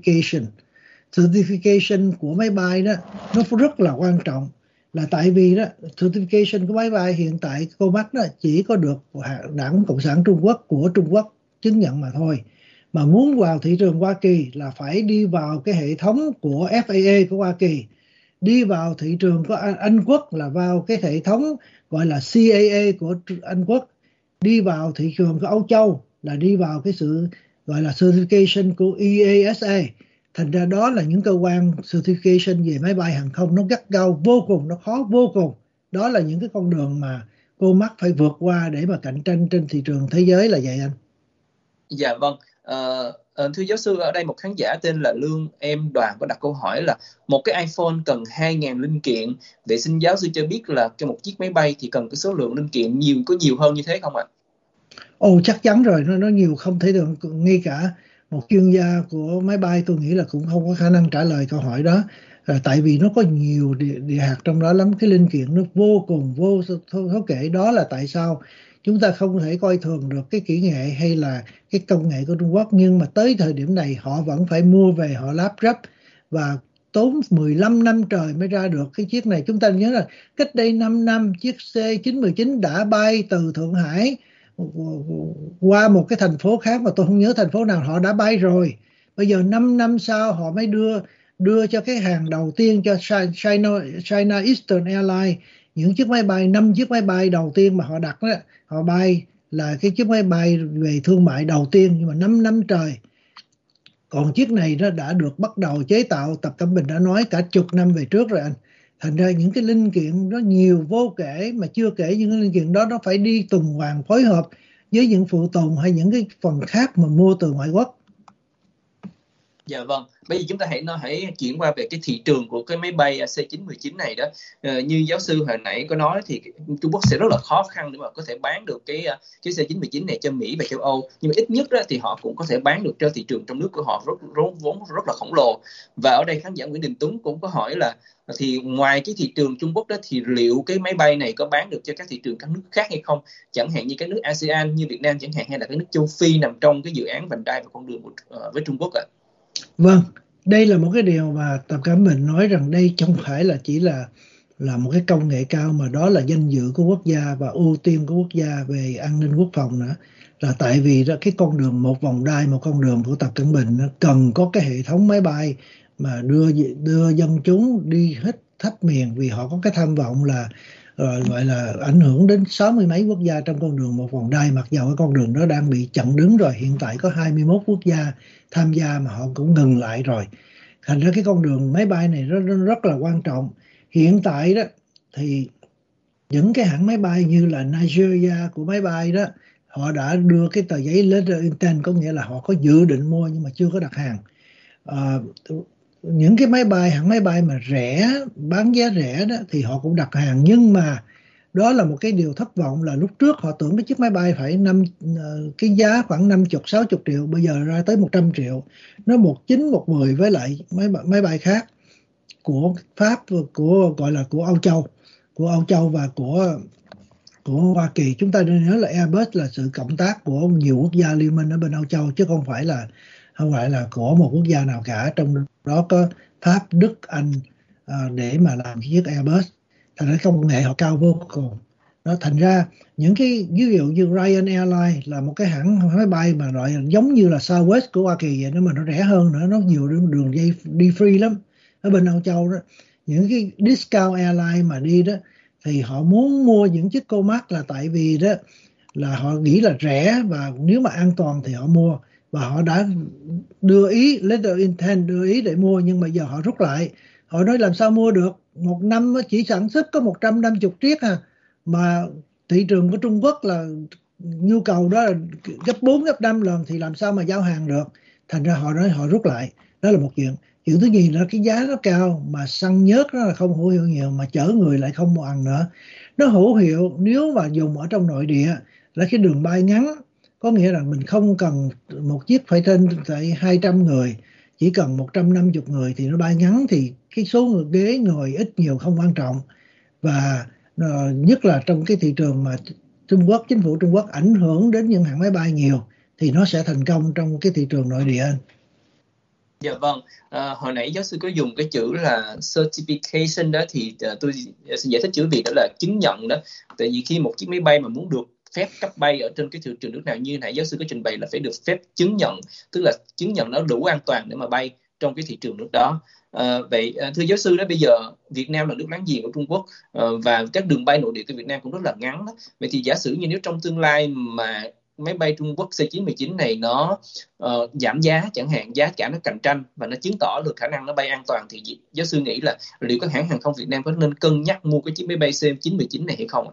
certification của máy bay đó, nó rất là quan trọng. Là tại vì đó, certification của máy bay hiện tại Comac đó chỉ có được đảng Cộng sản Trung Quốc của Trung Quốc chứng nhận mà thôi. Mà muốn vào thị trường Hoa Kỳ là phải đi vào cái hệ thống của FAA của Hoa Kỳ, đi vào thị trường của Anh Quốc là vào cái hệ thống gọi là CAA của Anh Quốc, đi vào thị trường của Âu Châu là đi vào cái sự gọi là certification của EASA. Thành ra đó là những cơ quan certification về máy bay hàng không nó gắt gao vô cùng, nó khó vô cùng. Đó là những cái con đường mà Comac phải vượt qua để mà cạnh tranh trên thị trường thế giới là vậy anh. Dạ vâng. Thưa giáo sư, ở đây một khán giả tên là Lương Em Đoàn có đặt câu hỏi là một cái iPhone cần 2.000 linh kiện. Vậy xin giáo sư cho biết là cho một chiếc máy bay thì cần cái số lượng linh kiện có nhiều hơn như thế không ạ? Chắc chắn rồi, nó nhiều không thể được. Ngay cả một chuyên gia của máy bay tôi nghĩ là cũng không có khả năng trả lời câu hỏi đó. Tại vì nó có nhiều địa hạt trong đó lắm, cái linh kiện nó vô cùng vô số kể. Đó là tại sao chúng ta không thể coi thường được cái kỹ nghệ hay là cái công nghệ của Trung Quốc. Nhưng mà tới thời điểm này họ vẫn phải mua về, họ lắp ráp và tốn 15 năm trời mới ra được cái chiếc này. Chúng ta nhớ là cách đây 5 năm chiếc C919 đã bay từ Thượng Hải qua một cái thành phố khác mà tôi không nhớ thành phố nào, họ đã bay rồi. Bây giờ 5 năm sau họ mới đưa cho cái hàng đầu tiên cho China Eastern Airlines những chiếc máy bay, 5 chiếc máy bay đầu tiên mà họ đặt đó, họ bay là cái chiếc máy bay về thương mại đầu tiên, nhưng mà 5 năm trời. Còn chiếc này nó đã được bắt đầu chế tạo, Tập Cận Bình đã nói cả chục năm về trước rồi anh. Thành ra những cái linh kiện nó nhiều vô kể, mà chưa kể những cái linh kiện đó nó phải đi tuần hoàn phối hợp với những phụ tùng hay những cái phần khác mà mua từ ngoại quốc. Dạ vâng, bây giờ chúng ta hãy chuyển qua về cái thị trường của cái máy bay C919 này đó. Như giáo sư hồi nãy có nói thì Trung Quốc sẽ rất là khó khăn để mà có thể bán được cái C919 này cho Mỹ và châu Âu. Nhưng mà ít nhất đó thì họ cũng có thể bán được cho thị trường trong nước của họ vốn rất là khổng lồ. Và ở đây khán giả Nguyễn Đình Tuấn cũng có hỏi là thì ngoài cái thị trường Trung Quốc đó thì liệu cái máy bay này có bán được cho các thị trường các nước khác hay không? Chẳng hạn như các nước ASEAN như Việt Nam chẳng hạn, hay là các nước châu Phi nằm trong cái dự án vành đai và con đường với Trung Quốc ạ? Vâng, đây là một cái điều mà Tập Cận Bình nói rằng đây không phải là chỉ là một cái công nghệ cao, mà đó là danh dự của quốc gia và ưu tiên của quốc gia về an ninh quốc phòng nữa. Là tại vì đó, cái con đường một vòng đai, một con đường của Tập Cận Bình nó cần có cái hệ thống máy bay mà đưa dân chúng đi hết khắp miền, vì họ có cái tham vọng là gọi là ảnh hưởng đến 60 mấy quốc gia trong con đường một vòng đai, mặc dầu cái con đường đó đang bị chặn đứng rồi. Hiện tại có 21 quốc gia tham gia mà họ cũng ngừng lại rồi. Thành ra cái con đường máy bay này rất là quan trọng. Hiện tại đó thì những cái hãng máy bay như là Nigeria của máy bay đó, họ đã đưa cái tờ giấy letter of intent, có nghĩa là họ có dự định mua nhưng mà chưa có đặt hàng. Những cái hãng máy bay mà rẻ, bán giá rẻ đó thì họ cũng đặt hàng, nhưng mà đó là một cái điều thất vọng là lúc trước họ tưởng cái chiếc máy bay phải cái giá khoảng 50-60 triệu, bây giờ ra tới 100 triệu. Nó 19-10 với lại máy bay khác của Pháp, gọi là của Âu Châu và của Hoa Kỳ. Chúng ta nên nhớ là Airbus là sự cộng tác của nhiều quốc gia liên minh ở bên Âu Châu, chứ không phải là của một quốc gia nào cả, trong đó có Pháp, Đức, Anh để mà làm chiếc Airbus. Thành ra công nghệ họ cao vô cùng. Đó, thành ra những cái ví dụ như Ryan Airlines là một cái hãng máy bay mà loại giống như là Southwest của Hoa Kỳ vậy đó, mà nó rẻ hơn nữa, nó nhiều đường dây đi free lắm ở bên Âu Châu đó. Những cái discount airline mà đi đó thì họ muốn mua những chiếc Comac là tại vì đó là họ nghĩ là rẻ và nếu mà an toàn thì họ mua, và họ đã đưa ý letter intent, đưa ý để mua, nhưng mà giờ họ rút lại. Họ nói làm sao mua được, một năm chỉ sản xuất có 150 chiếc mà thị trường của Trung Quốc là nhu cầu đó là gấp 4 gấp 5 lần, thì làm sao mà giao hàng được. Thành ra họ nói họ rút lại. Đó là một chuyện. Chuyện thứ nhì là cái giá nó cao, mà xăng nhớt nó là không hữu hiệu nhiều, mà chở người lại không mua ăn nữa. Nó hữu hiệu nếu mà dùng ở trong nội địa là cái đường bay ngắn, có nghĩa là mình không cần một chiếc phải trên 200 người, chỉ cần 150 người thì nó bay ngắn, thì cái số ghế ngồi ít nhiều không quan trọng. Và nhất là trong cái thị trường mà chính phủ Trung Quốc ảnh hưởng đến những hãng máy bay nhiều, thì nó sẽ thành công trong cái thị trường nội địa. Dạ vâng, hồi nãy giáo sư có dùng cái chữ là certification đó, thì tôi sẽ giải thích chữ Việt đó là chứng nhận đó. Tại vì khi một chiếc máy bay mà muốn được phép cấp bay ở trên cái thị trường nước nào, như nãy giáo sư có trình bày là phải được phép chứng nhận, tức là chứng nhận nó đủ an toàn để mà bay trong cái thị trường nước đó. Vậy thưa giáo sư đó, bây giờ Việt Nam là nước láng giềng của Trung Quốc, và các đường bay nội địa của Việt Nam cũng rất là ngắn đó. Vậy thì giả sử như nếu trong tương lai mà máy bay Trung Quốc C919 này nó giảm giá chẳng hạn, giá cả nó cạnh tranh và nó chứng tỏ được khả năng nó bay an toàn, thì giáo sư nghĩ là liệu các hãng hàng không Việt Nam có nên cân nhắc mua cái chiếc máy bay C919 này hay không ạ?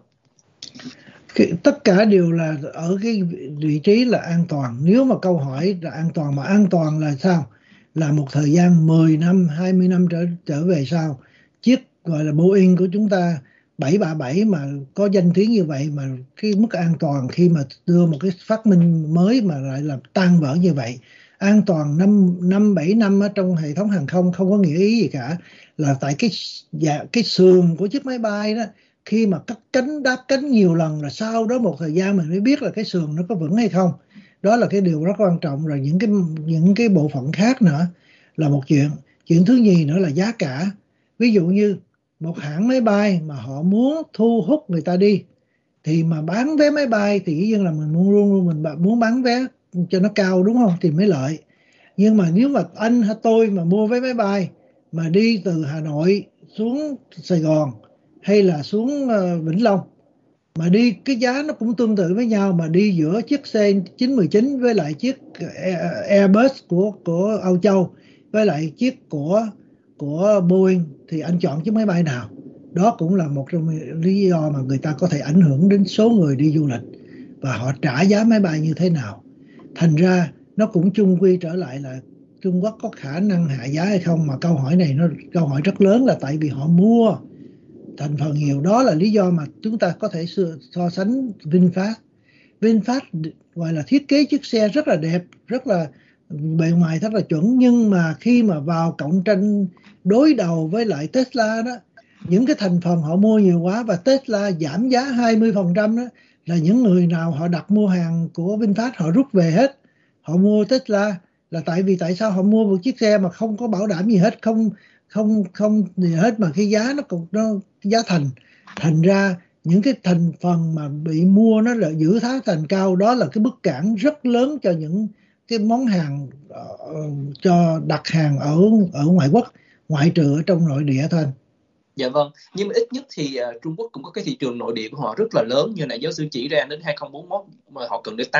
Tất cả đều là ở cái vị trí là an toàn. Nếu mà câu hỏi là an toàn, mà an toàn là sao? Là một thời gian 10 năm, 20 năm trở về sau, chiếc gọi là Boeing của chúng ta 737 mà có danh tiếng như vậy, mà cái mức an toàn khi mà đưa một cái phát minh mới mà lại làm tan vỡ như vậy. An toàn 5-7 năm ở trong hệ thống hàng không không có nghĩa ý gì cả, là tại cái sườn của chiếc máy bay đó, khi mà cất cánh đáp cánh nhiều lần là sau đó một thời gian mình mới biết là cái sườn nó có vững hay không. Đó là cái điều rất quan trọng. Rồi những cái bộ phận khác nữa là một chuyện thứ nhì nữa là giá cả. Ví dụ như một hãng máy bay mà họ muốn thu hút người ta đi, thì mà bán vé máy bay thì dĩ nhiên là mình muốn bán vé cho nó cao, đúng không, thì mới lợi. Nhưng mà nếu mà anh hay tôi mà mua vé máy bay mà đi từ Hà Nội xuống Sài Gòn hay là xuống Vĩnh Long, mà đi cái giá nó cũng tương tự với nhau, mà đi giữa chiếc C919 với lại chiếc Airbus của Âu Châu với lại chiếc của Boeing, thì anh chọn chiếc máy bay nào? Đó cũng là một trong lý do mà người ta có thể ảnh hưởng đến số người đi du lịch và họ trả giá máy bay như thế nào. Thành ra nó cũng chung quy trở lại là Trung Quốc có khả năng hạ giá hay không, mà câu hỏi này câu hỏi rất lớn, là tại vì họ mua thành phần nhiều. Đó là lý do mà chúng ta có thể so sánh VinFast. VinFast gọi là thiết kế chiếc xe rất là đẹp, rất là bề ngoài rất là chuẩn, nhưng mà khi mà vào cạnh tranh đối đầu với lại Tesla đó, những cái thành phần họ mua nhiều quá và Tesla giảm giá 20% đó, là những người nào họ đặt mua hàng của VinFast họ rút về hết. Họ mua Tesla là tại sao họ mua một chiếc xe mà không có bảo đảm gì hết, không gì hết, mà cái giá nó giá thành ra những cái thành phần mà bị mua nó là giữ giá thành cao. Đó là cái bức cản rất lớn cho những cái món hàng cho đặt hàng ở ngoại quốc, ngoại trừ ở trong nội địa thôi. Dạ vâng, nhưng mà ít nhất thì Trung Quốc cũng có cái thị trường nội địa của họ rất là lớn, như nãy giáo sư chỉ ra, đến 2041 mà họ cần đến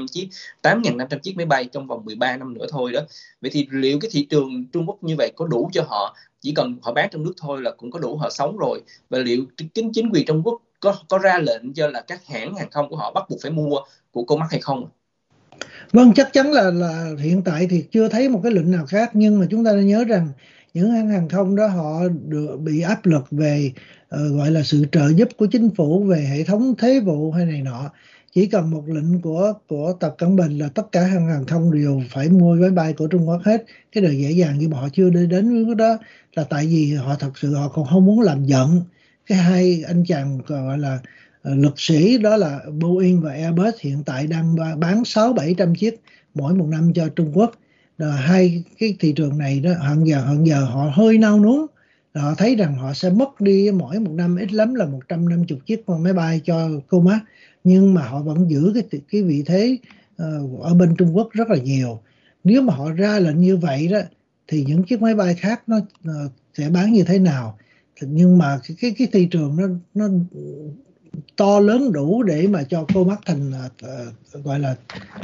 8.500 chiếc máy bay trong vòng 13 năm nữa thôi đó. Vậy thì liệu cái thị trường Trung Quốc như vậy có đủ cho họ, chỉ cần họ bán trong nước thôi là cũng có đủ họ sống rồi? Và liệu chính quyền Trung Quốc có ra lệnh cho là các hãng hàng không của họ bắt buộc phải mua của Comac hay không? Vâng, chắc chắn là hiện tại thì chưa thấy một cái lệnh nào khác, nhưng mà chúng ta nên nhớ rằng những hãng hàng không đó họ bị áp lực về gọi là sự trợ giúp của chính phủ về hệ thống thuế vụ hay này nọ. Chỉ cần một lệnh của Tập Cận Bình là tất cả hãng hàng không đều phải mua máy bay của Trung Quốc hết. Cái đời dễ dàng, nhưng mà họ chưa đi đến cái đó là tại vì họ thật sự họ còn không muốn làm giận cái hai anh chàng gọi là lực sĩ, đó là Boeing và Airbus. Hiện tại đang bán 600-700 chiếc mỗi một năm cho Trung Quốc. Hai cái thị trường này đó hiện giờ họ hơi nao núng, họ thấy rằng họ sẽ mất đi mỗi một năm ít lắm là 150 chiếc máy bay cho Comac, nhưng mà họ vẫn giữ cái vị thế ở bên Trung Quốc rất là nhiều. Nếu mà họ ra lệnh như vậy đó thì những chiếc máy bay khác nó sẽ bán như thế nào? Nhưng mà cái thị trường nó to lớn đủ để mà cho Comac gọi là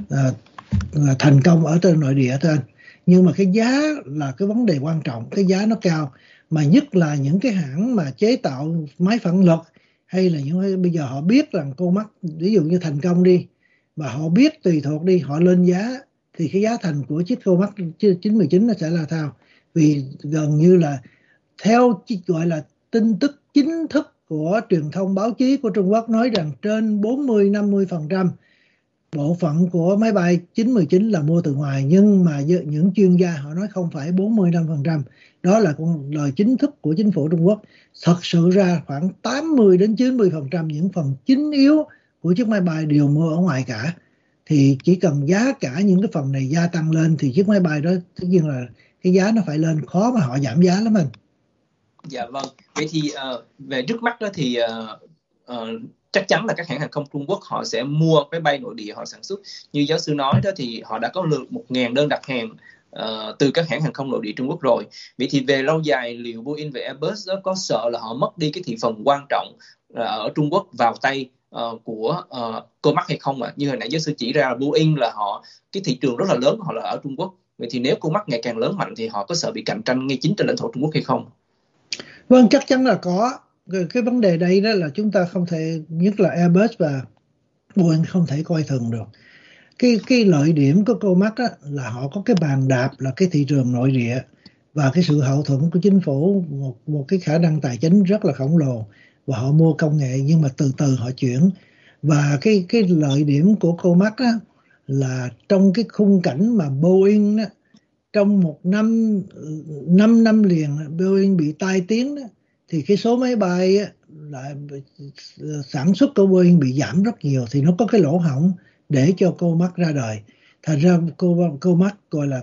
thành công ở trên nội địa thôi. Nhưng mà cái giá là cái vấn đề quan trọng, cái giá nó cao, mà nhất là những cái hãng mà chế tạo máy phản lực, hay là bây giờ họ biết rằng Comac ví dụ như thành công đi, và họ biết tùy thuộc đi, họ lên giá thì cái giá thành của chiếc Comac 919 nó sẽ là sao? Vì gần như là theo gọi là tin tức chính thức của truyền thông báo chí của Trung Quốc nói rằng trên 40-50% bộ phận của máy bay 919 là mua từ ngoài, nhưng mà những chuyên gia họ nói không phải 45%. Đó là con lời chính thức của chính phủ Trung Quốc. Thật sự ra khoảng 80-90% những phần chính yếu của chiếc máy bay đều mua ở ngoài cả. Thì chỉ cần giá cả những cái phần này gia tăng lên thì chiếc máy bay đó tất nhiên là cái giá nó phải lên, khó mà họ giảm giá lắm anh. Dạ vâng, vậy thì về trước mắt đó thì chắc chắn là các hãng hàng không Trung Quốc họ sẽ mua máy bay nội địa họ sản xuất. Như giáo sư nói đó thì họ đã có lượt 1.000 đơn đặt hàng từ các hãng hàng không nội địa Trung Quốc rồi. Vậy thì về lâu dài, liệu Boeing và Airbus đó có sợ là họ mất đi cái thị phần quan trọng ở Trung Quốc vào tay của Comac hay không ạ? Như hồi nãy giáo sư chỉ ra là Boeing là cái thị trường rất là lớn họ là ở Trung Quốc. Vậy thì nếu Comac ngày càng lớn mạnh thì họ có sợ bị cạnh tranh ngay chính trên lãnh thổ Trung Quốc hay không? Vâng, chắc chắn là có. Cái vấn đề đây đó là chúng ta không thể, nhất là Airbus và Boeing không thể coi thường được. Cái lợi điểm của Comac á, là họ có cái bàn đạp là cái thị trường nội địa và cái sự hậu thuẫn của chính phủ, một cái khả năng tài chính rất là khổng lồ, và họ mua công nghệ nhưng mà từ từ họ chuyển. Và cái lợi điểm của Comac á, là trong cái khung cảnh mà Boeing á, trong một năm 5 năm liền Boeing bị tai tiếng đó, thì cái số máy bay á, là sản xuất của Boeing bị giảm rất nhiều, thì nó có cái lỗ hổng để cho Comac ra đời. Thành ra Comac gọi là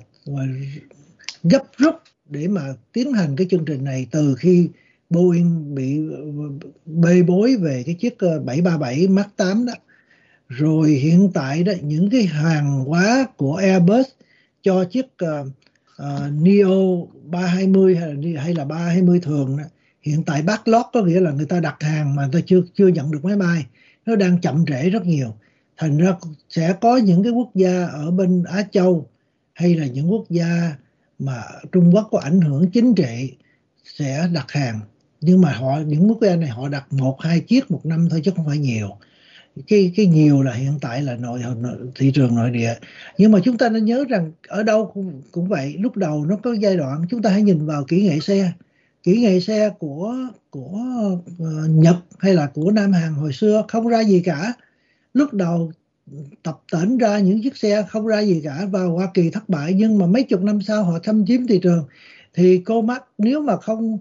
gấp rút để mà tiến hành cái chương trình này từ khi Boeing bị bê bối về cái chiếc 737 Max 8 đó. Rồi hiện tại đó, những cái hàng hóa của Airbus cho chiếc Neo 320 hay là 320 thường đó, hiện tại backlog có nghĩa là người ta đặt hàng mà người ta chưa nhận được máy bay, nó đang chậm trễ rất nhiều. Thành ra sẽ có những cái quốc gia ở bên Á Châu hay là những quốc gia mà Trung Quốc có ảnh hưởng chính trị sẽ đặt hàng, nhưng mà những quốc gia này họ đặt 1-2 chiếc một năm thôi chứ không phải nhiều. cái nhiều là hiện tại là thị trường nội địa. Nhưng mà chúng ta nên nhớ rằng ở đâu cũng vậy, lúc đầu nó có giai đoạn, chúng ta hãy nhìn vào kỹ nghệ xe. Kỹ nghệ xe của Nhật hay là của Nam Hàn hồi xưa không ra gì cả. Lúc đầu tập tễnh ra những chiếc xe không ra gì cả, và Hoa Kỳ thất bại, nhưng mà mấy chục năm sau họ thâm chiếm thị trường. Thì Comac nếu mà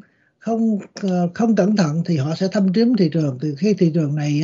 không cẩn thận thì họ sẽ thâm chiếm thị trường. Từ khi thị trường này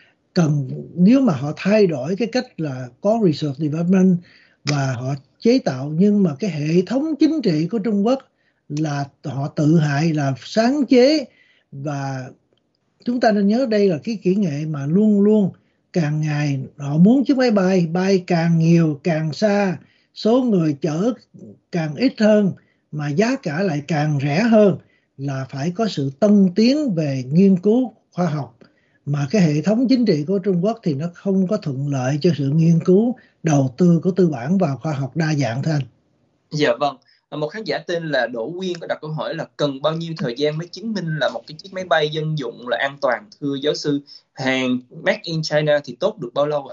nếu mà họ thay đổi cái cách là có research development và họ chế tạo, nhưng mà cái hệ thống chính trị của Trung Quốc là họ tự hại, là sáng chế. Và chúng ta nên nhớ đây là cái kỹ nghệ mà luôn luôn càng ngày họ muốn chiếc máy bay bay càng nhiều càng xa, số người chở càng ít hơn, mà giá cả lại càng rẻ hơn, là phải có sự tân tiến về nghiên cứu khoa học. Mà cái hệ thống chính trị của Trung Quốc thì nó không có thuận lợi cho sự nghiên cứu đầu tư của tư bản vào khoa học đa dạng thôi anh. Dạ vâng. Một khán giả tên là Đỗ Nguyên có đặt câu hỏi là cần bao nhiêu thời gian mới chứng minh là một cái chiếc máy bay dân dụng là an toàn, thưa giáo sư? Hàng made in China thì tốt được bao lâu ạ?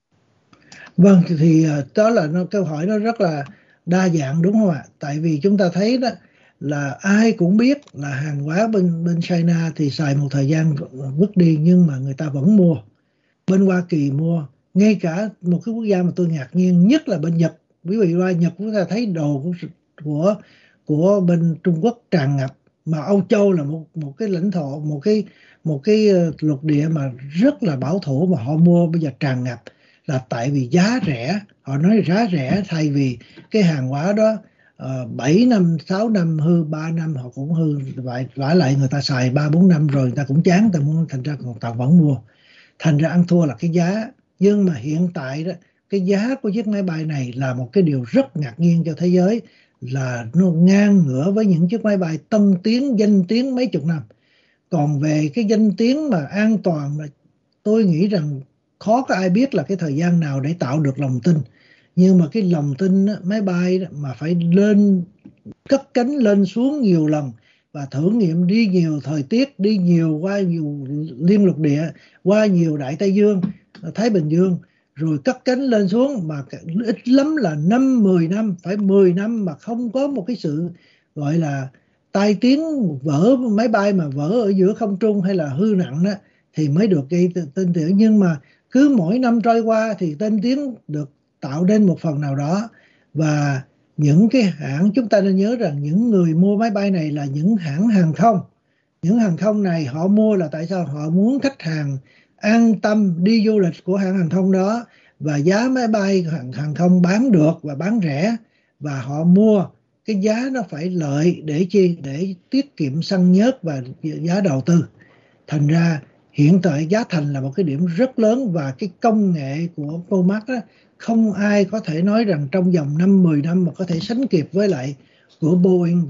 Vâng, thì đó là câu hỏi nó rất là đa dạng, đúng không ạ? Tại vì chúng ta thấy đó là ai cũng biết là hàng hóa bên China thì xài một thời gian vứt đi, nhưng mà người ta vẫn mua. Bên Hoa Kỳ mua, ngay cả một cái quốc gia mà tôi ngạc nhiên nhất là bên Nhật. Quý vị qua Nhật chúng ta thấy đồ của của bên Trung Quốc tràn ngập, mà Âu Châu là một cái lãnh thổ, một cái lục địa mà rất là bảo thủ, mà họ mua bây giờ tràn ngập, là tại vì giá rẻ. Họ nói giá rẻ, thay vì cái hàng hóa đó 7 năm 6 năm hư, 3 năm họ cũng hư, vậy vả lại người ta xài 3-4 năm rồi người ta cũng chán, ta muốn, thành ra còn ta vẫn mua. Thành ra ăn thua là cái giá. Nhưng mà hiện tại đó, cái giá của chiếc máy bay này là một cái điều rất ngạc nhiên cho thế giới, là nó ngang ngửa với những chiếc máy bay tân tiến, danh tiếng mấy chục năm. Còn về cái danh tiếng mà an toàn, tôi nghĩ rằng khó có ai biết là cái thời gian nào để tạo được lòng tin. Nhưng mà cái lòng tin máy bay mà phải lên, cất cánh lên xuống nhiều lần, và thử nghiệm đi nhiều thời tiết, đi nhiều qua nhiều liên lục địa, qua nhiều đại Tây Dương, Thái Bình Dương, rồi cất cánh lên xuống, mà ít lắm là 5-10 năm, phải 10 năm mà không có một cái sự gọi là tai tiếng vỡ máy bay, mà vỡ ở giữa không trung hay là hư nặng đó, thì mới được gây tên tiếng. Nhưng mà cứ mỗi năm trôi qua thì tên tiếng được tạo nên một phần nào đó. Và những cái hãng, chúng ta nên nhớ rằng những người mua máy bay này là những hãng hàng không. Những hàng không này họ mua là tại sao? Họ muốn khách hàng an tâm đi du lịch của hãng hàng không đó, và giá máy bay hàng không bán được và bán rẻ, và họ mua cái giá nó phải lợi để chi? Để tiết kiệm xăng nhớt và giá đầu tư. Thành ra hiện tại giá thành là một cái điểm rất lớn, và cái công nghệ của Comac đó, không ai có thể nói rằng trong vòng 5-10 năm mà có thể sánh kịp với lại của Boeing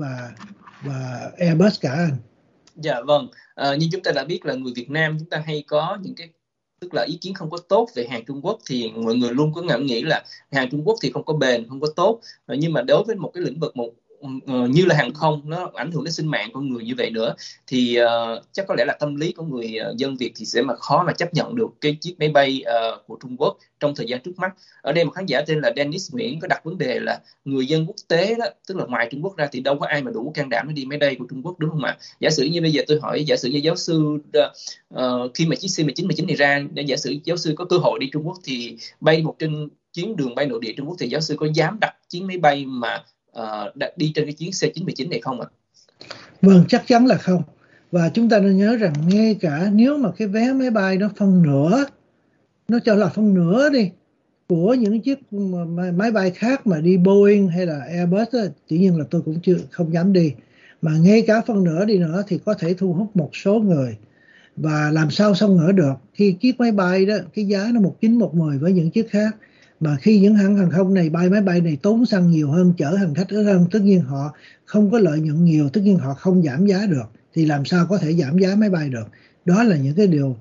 và Airbus cả anh. Dạ vâng. Như chúng ta đã biết là người Việt Nam chúng ta hay có những cái tức là ý kiến không có tốt về hàng Trung Quốc, thì mọi người luôn có ngẫm nghĩ là hàng Trung Quốc thì không có bền, không có tốt. Nhưng mà đối với một cái lĩnh vực như là hàng không, nó ảnh hưởng đến sinh mạng con người như vậy nữa, thì chắc có lẽ là tâm lý của người dân Việt thì sẽ khó mà chấp nhận được cái chiếc máy bay của Trung Quốc trong thời gian trước mắt. Ở đây một khán giả tên là Dennis Nguyễn có đặt vấn đề là người dân quốc tế đó, tức là ngoài Trung Quốc ra thì đâu có ai mà đủ can đảm để đi máy bay của Trung Quốc, đúng không ạ? Giả sử như bây giờ tôi hỏi, giả sử như giáo sư khi mà chiếc C-19 này ra, giả sử giáo sư có cơ hội đi Trung Quốc thì bay một trên chuyến đường bay nội địa Trung Quốc, thì giáo sư có dám đặt chuyến máy bay mà đi trên cái chuyến C-19 này không ạ? Vâng, chắc chắn là không. Và chúng ta nên nhớ rằng ngay cả nếu mà cái vé máy bay nó phân nửa, nó cho là phân nửa đi, của những chiếc máy bay khác mà đi Boeing hay là Airbus đó, chỉ nhiên là tôi cũng không dám đi. Mà ngay cả phân nửa đi nữa thì có thể thu hút một số người. Và làm sao xong ngỡ được khi chiếc máy bay đó cái giá nó 19-10 với những chiếc khác. Mà khi những hãng hàng không này bay máy bay này tốn xăng nhiều hơn, chở hành khách ít hơn, tất nhiên họ không có lợi nhuận nhiều, tất nhiên họ không giảm giá được, thì làm sao có thể giảm giá máy bay được. Đó là những cái điều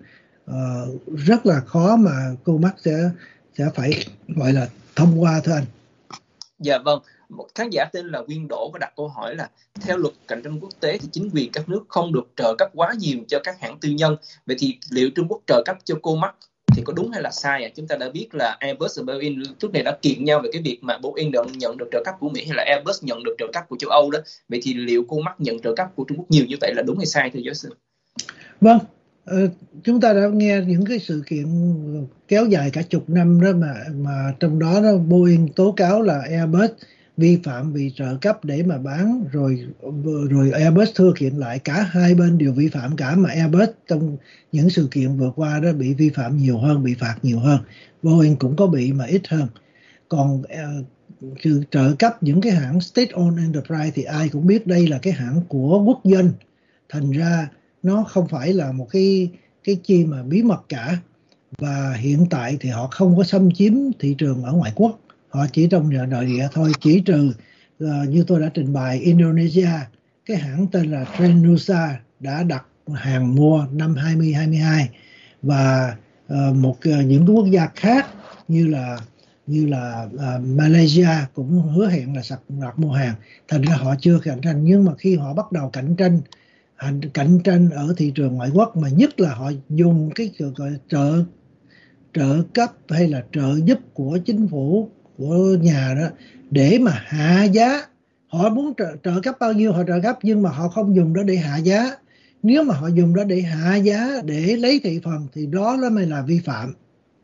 rất là khó mà Comac sẽ phải gọi là thông qua thưa anh. Dạ vâng. Một khán giả tên là Nguyên Đỗ có đặt câu hỏi là theo luật cạnh tranh quốc tế thì chính quyền các nước không được trợ cấp quá nhiều cho các hãng tư nhân. Vậy thì liệu Trung Quốc trợ cấp cho Comac thì có đúng hay là sai? Chúng ta đã biết là Airbus và Boeing trước này đã kiện nhau về cái việc mà Boeing đã nhận được trợ cấp của Mỹ hay là Airbus nhận được trợ cấp của châu Âu đó. Vậy thì liệu con mắt nhận trợ cấp của Trung Quốc nhiều như vậy là đúng hay sai, thưa giáo sư? Vâng, chúng ta đã nghe những cái sự kiện kéo dài cả chục năm đó, mà trong đó Boeing tố cáo là Airbus vi phạm vì trợ cấp để mà bán, rồi Airbus thưa kiện lại, cả hai bên đều vi phạm cả, mà Airbus trong những sự kiện vừa qua đó bị vi phạm nhiều hơn, bị phạt nhiều hơn. Boeing cũng có bị mà ít hơn. Còn sự trợ cấp những cái hãng state-owned enterprise thì ai cũng biết đây là cái hãng của quốc doanh, thành ra nó không phải là một cái chi mà bí mật cả. Và hiện tại thì họ không có xâm chiếm thị trường ở ngoại quốc, họ chỉ trong nội địa thôi, chỉ trừ như tôi đã trình bày, Indonesia, cái hãng tên là Trenusa đã đặt hàng mua năm 2022, và những cái quốc gia khác như là Malaysia cũng hứa hẹn là đặt mua hàng. Thành ra họ chưa cạnh tranh, nhưng mà khi họ bắt đầu cạnh tranh ở thị trường ngoại quốc, mà nhất là họ dùng cái gọi trợ cấp hay là trợ giúp của chính phủ, của nhà đó, để mà hạ giá. Họ muốn trợ cấp bao nhiêu họ trợ cấp, nhưng mà họ không dùng đó để hạ giá. Nếu mà họ dùng đó để hạ giá, để lấy thị phần, thì đó mới là vi phạm.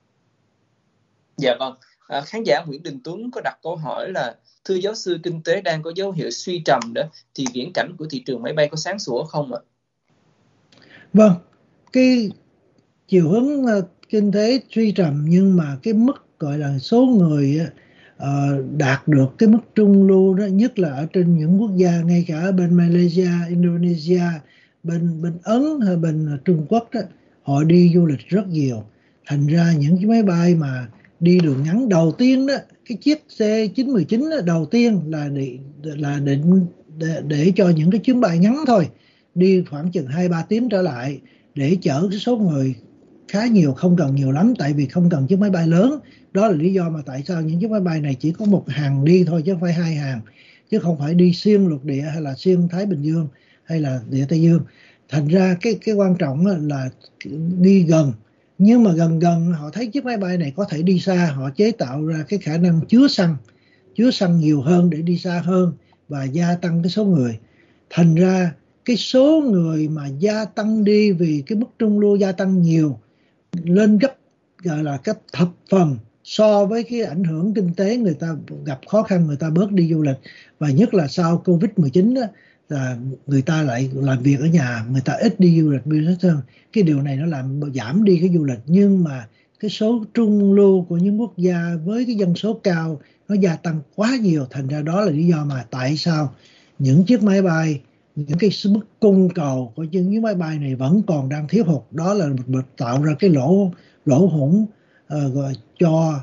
Dạ vâng. Khán giả Nguyễn Đình Tuấn có đặt câu hỏi là: thưa giáo sư, kinh tế đang có dấu hiệu suy trầm đó, thì viễn cảnh của thị trường máy bay có sáng sủa không ạ? Vâng, cái chiều hướng kinh tế suy trầm, nhưng mà cái mức gọi là số người đạt được cái mức trung lưu đó, nhất là ở trên những quốc gia, ngay cả ở bên Malaysia, Indonesia, bên Ấn hay bên Trung Quốc đó, họ đi du lịch rất nhiều. Thành ra những cái máy bay mà đi đường ngắn đầu tiên đó, cái chiếc C919 đó, đầu tiên là định để cho những cái chuyến bay ngắn thôi, đi khoảng chừng 2-3 tiếng trở lại, để chở cái số người khá nhiều, không cần nhiều lắm, tại vì không cần chiếc máy bay lớn. Đó là lý do mà tại sao những chiếc máy bay này chỉ có một hàng đi thôi, chứ không phải hai hàng, chứ không phải đi xuyên lục địa hay là xuyên Thái Bình Dương hay là địa Tây Dương. Thành ra cái quan trọng là đi gần, nhưng mà gần họ thấy chiếc máy bay này có thể đi xa, họ chế tạo ra cái khả năng chứa xăng nhiều hơn để đi xa hơn và gia tăng cái số người. Thành ra cái số người mà gia tăng đi vì cái mức trung lưu gia tăng nhiều, lên gấp, gọi là gấp thập phần so với cái ảnh hưởng kinh tế, người ta gặp khó khăn, người ta bớt đi du lịch. Và nhất là sau Covid-19 đó, là người ta lại làm việc ở nhà, người ta ít đi du lịch business hơn. Cái điều này nó làm giảm đi cái du lịch, nhưng mà cái số trung lưu của những quốc gia với cái dân số cao nó gia tăng quá nhiều. Thành ra đó là lý do mà tại sao những chiếc máy bay, những cái mức cung cầu của những máy bay này vẫn còn đang thiếu hụt. Đó là tạo ra cái lỗ hổng cho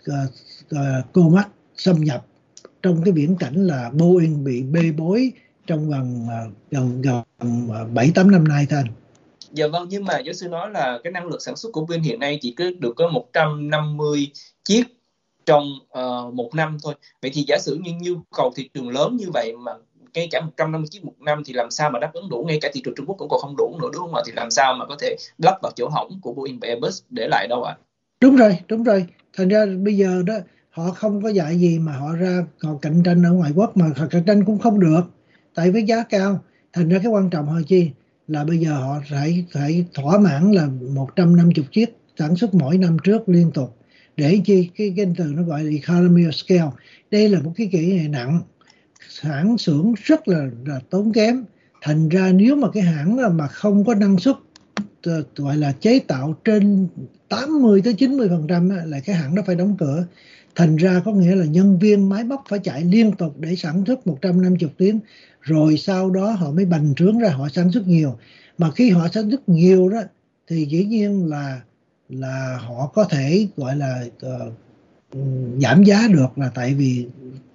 COMAC xâm nhập trong cái viễn cảnh là Boeing bị bê bối trong gần 7-8 năm nay thôi. Dạ vâng, nhưng mà giáo sư nói là cái năng lực sản xuất của Boeing hiện nay chỉ được có 150 chiếc trong một năm thôi. Vậy thì giả sử như nhu cầu thị trường lớn như vậy mà ngay cả 150 chiếc một năm thì làm sao mà đáp ứng đủ, ngay cả thị trường Trung Quốc cũng còn không đủ nữa, đúng không ạ? Thì làm sao mà có thể lắp vào chỗ hỏng của Boeing và Airbus để lại đâu ạ? Đúng rồi. Thành ra bây giờ đó họ không có dạy gì mà họ cạnh tranh ở ngoại quốc, mà họ cạnh tranh cũng không được, tại với giá cao. Thành ra cái quan trọng hơn chi là bây giờ họ phải thỏa mãn là 150 chiếc sản xuất mỗi năm trước liên tục, để chi cái từ nó gọi là economy of scale. Đây là một cái kỹ nghệ nặng, hãng xưởng rất là tốn kém. Thành ra nếu mà cái hãng mà không có năng suất gọi là chế tạo trên 80-90% là cái hãng đó phải đóng cửa. Thành ra có nghĩa là nhân viên máy móc phải chạy liên tục để sản xuất 150 tiếng, rồi sau đó họ mới bành trướng ra, họ sản xuất nhiều. Mà khi họ sản xuất nhiều đó thì dĩ nhiên là họ có thể gọi là giảm giá được, là tại vì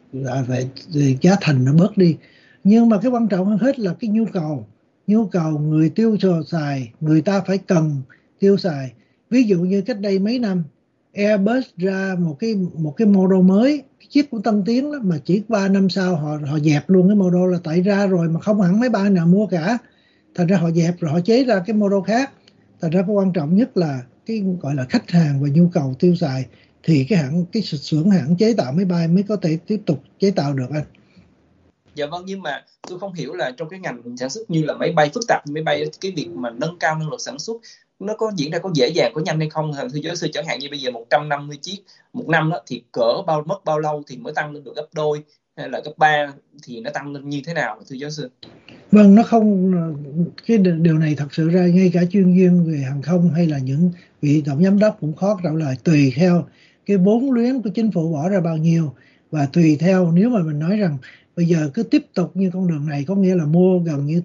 giá thành nó bớt đi. Nhưng mà cái quan trọng hơn hết là cái nhu cầu người tiêu xài, người ta phải cần tiêu xài. Ví dụ như cách đây mấy năm Airbus ra một cái model mới, cái chiếc của tân tiến đó, mà chỉ 3 năm sau họ dẹp luôn cái model, là tại ra rồi mà không hẳn máy bay nào mua cả. Thành ra họ dẹp rồi họ chế ra cái model khác. Thành ra cái quan trọng nhất là cái gọi là khách hàng và nhu cầu tiêu xài thì cái xưởng hãng chế tạo máy bay mới có thể tiếp tục chế tạo được anh. Dạ vâng, nhưng mà tôi không hiểu là trong cái ngành sản xuất như là máy bay phức tạp như máy bay, cái việc mà nâng cao năng lực sản xuất nó có diễn ra có dễ dàng, có nhanh hay không? Thưa giáo sư, chẳng hạn như bây giờ 150 chiếc một năm đó, thì mất bao lâu thì mới tăng lên được gấp đôi hay là gấp 3 thì nó tăng lên như thế nào thưa giáo sư? Vâng, nó không, cái điều này thật sự ra ngay cả chuyên viên về hàng không hay là những vị tổng giám đốc cũng khó trả lời, tùy theo cái vốn liếng của chính phủ bỏ ra bao nhiêu, và tùy theo nếu mà mình nói rằng bây giờ cứ tiếp tục như con đường này, có nghĩa là mua gần như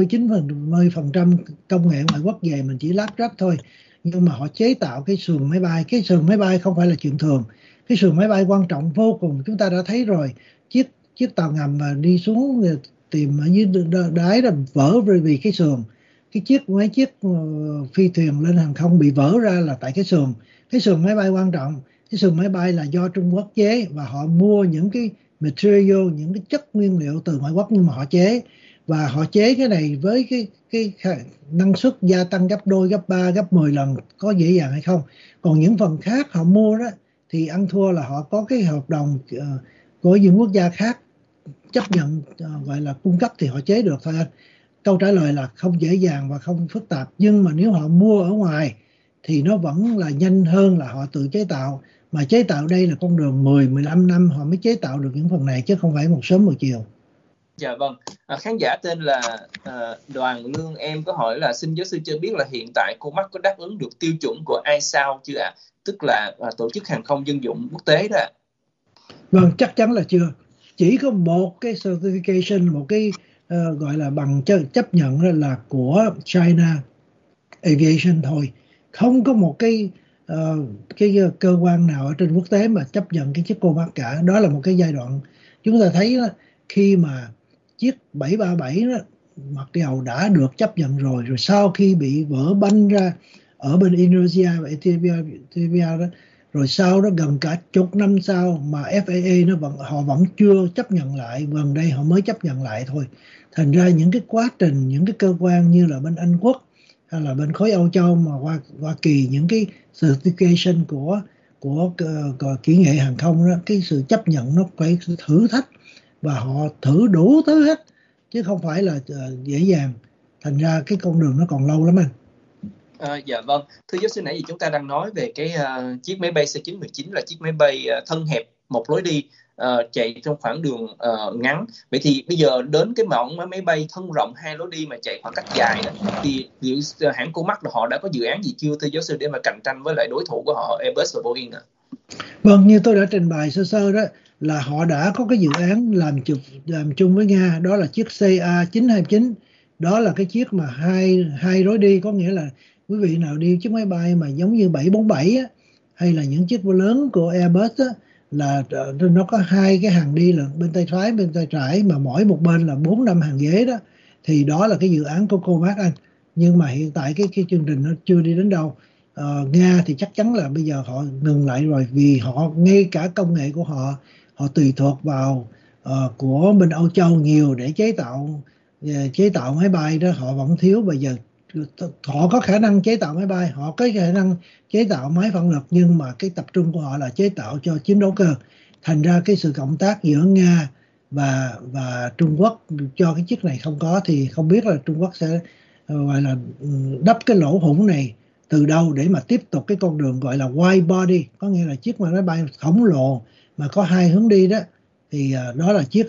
80-90% công nghệ ngoại quốc về, mình chỉ lắp ráp thôi, nhưng mà họ chế tạo cái sườn máy bay. Cái sườn máy bay không phải là chuyện thường, cái sườn máy bay quan trọng vô cùng. Chúng ta đã thấy rồi, chiếc tàu ngầm mà đi xuống tìm ở dưới đáy là vỡ vì cái sườn. Mấy chiếc phi thuyền lên hàng không bị vỡ ra là tại cái sườn máy bay quan trọng. Cái sườn máy bay là do Trung Quốc chế, và họ mua những cái material, những cái chất nguyên liệu từ ngoại quốc, nhưng mà họ chế, và họ chế cái này với cái năng suất gia tăng gấp đôi, gấp 3, gấp 10 lần, có dễ dàng hay không? Còn những phần khác họ mua đó thì ăn thua là họ có cái hợp đồng của những quốc gia khác chấp nhận gọi là cung cấp thì họ chế được thôi anh. Câu trả lời là không dễ dàng và không phức tạp, nhưng mà nếu họ mua ở ngoài thì nó vẫn là nhanh hơn là họ tự chế tạo. Mà chế tạo đây là con đường 10-15 năm họ mới chế tạo được những phần này, chứ không phải một sớm một chiều. Dạ vâng, khán giả tên là Đoàn Lương em có hỏi là xin giáo sư cho biết là hiện tại Comac có đáp ứng được tiêu chuẩn của ISAO chưa ạ? Tức là tổ chức hàng không dân dụng quốc tế đó ạ. Vâng, chắc chắn là chưa. Chỉ có một cái certification, một cái gọi là bằng chấp nhận là của China Aviation thôi. Không có một cái cơ quan nào ở trên quốc tế mà chấp nhận cái chiếc Comac cả. Đó là một cái giai đoạn chúng ta thấy đó, khi mà chiếc 737 đó, mặc dầu đã được chấp nhận rồi sau khi bị vỡ banh ra ở bên Indonesia và Ethiopia đó, rồi sau đó gần cả chục năm sau mà FAA họ vẫn chưa chấp nhận lại, gần đây họ mới chấp nhận lại thôi. Thành ra những cái quá trình, những cái cơ quan như là bên Anh Quốc hay là bên khối Âu Châu mà Hoa Kỳ, những cái certification của kỹ nghệ hàng không đó, cái sự chấp nhận nó phải thử thách và họ thử đủ thứ hết chứ không phải là dễ dàng. Thành ra cái con đường nó còn lâu lắm anh. Dạ vâng, thưa giáo sư, nãy giờ chúng ta đang nói về cái chiếc máy bay C919 là chiếc máy bay thân hẹp một lối đi, chạy trong khoảng đường ngắn. Vậy thì bây giờ đến cái mẫu máy bay thân rộng hai lối đi mà chạy khoảng cách dài đó, thì hãng Comac là họ đã có dự án gì chưa thưa giáo sư để mà cạnh tranh với lại đối thủ của họ Airbus và Boeing ạ? Vâng, như tôi đã trình bày sơ sơ đó, là họ đã có cái dự án làm chung với Nga, đó là chiếc CA929. Đó là cái chiếc mà hai lối đi, có nghĩa là quý vị nào đi chiếc máy bay mà giống như 747 á, hay là những chiếc lớn của Airbus á, là nó có hai cái hàng đi là bên tay trái bên tay trái, mà mỗi một bên là 4-5 hàng ghế đó, thì đó là cái dự án của Comac anh. Nhưng mà hiện tại cái chương trình nó chưa đi đến đâu. Nga thì chắc chắn là bây giờ họ ngừng lại rồi, vì họ ngay cả công nghệ của họ tùy thuộc vào của bên Âu Châu nhiều để chế tạo máy bay đó, họ vẫn thiếu. Bây giờ họ có khả năng chế tạo máy bay, họ có khả năng chế tạo máy phản lực, nhưng mà cái tập trung của họ là chế tạo cho chiến đấu cơ. Thành ra cái sự cộng tác giữa Nga và Trung Quốc cho cái chiếc này không có, thì không biết là Trung Quốc sẽ gọi là đắp cái lỗ hổng này từ đâu để mà tiếp tục cái con đường gọi là wide body, có nghĩa là chiếc máy bay khổng lồ mà có hai hướng đi đó, thì đó là chiếc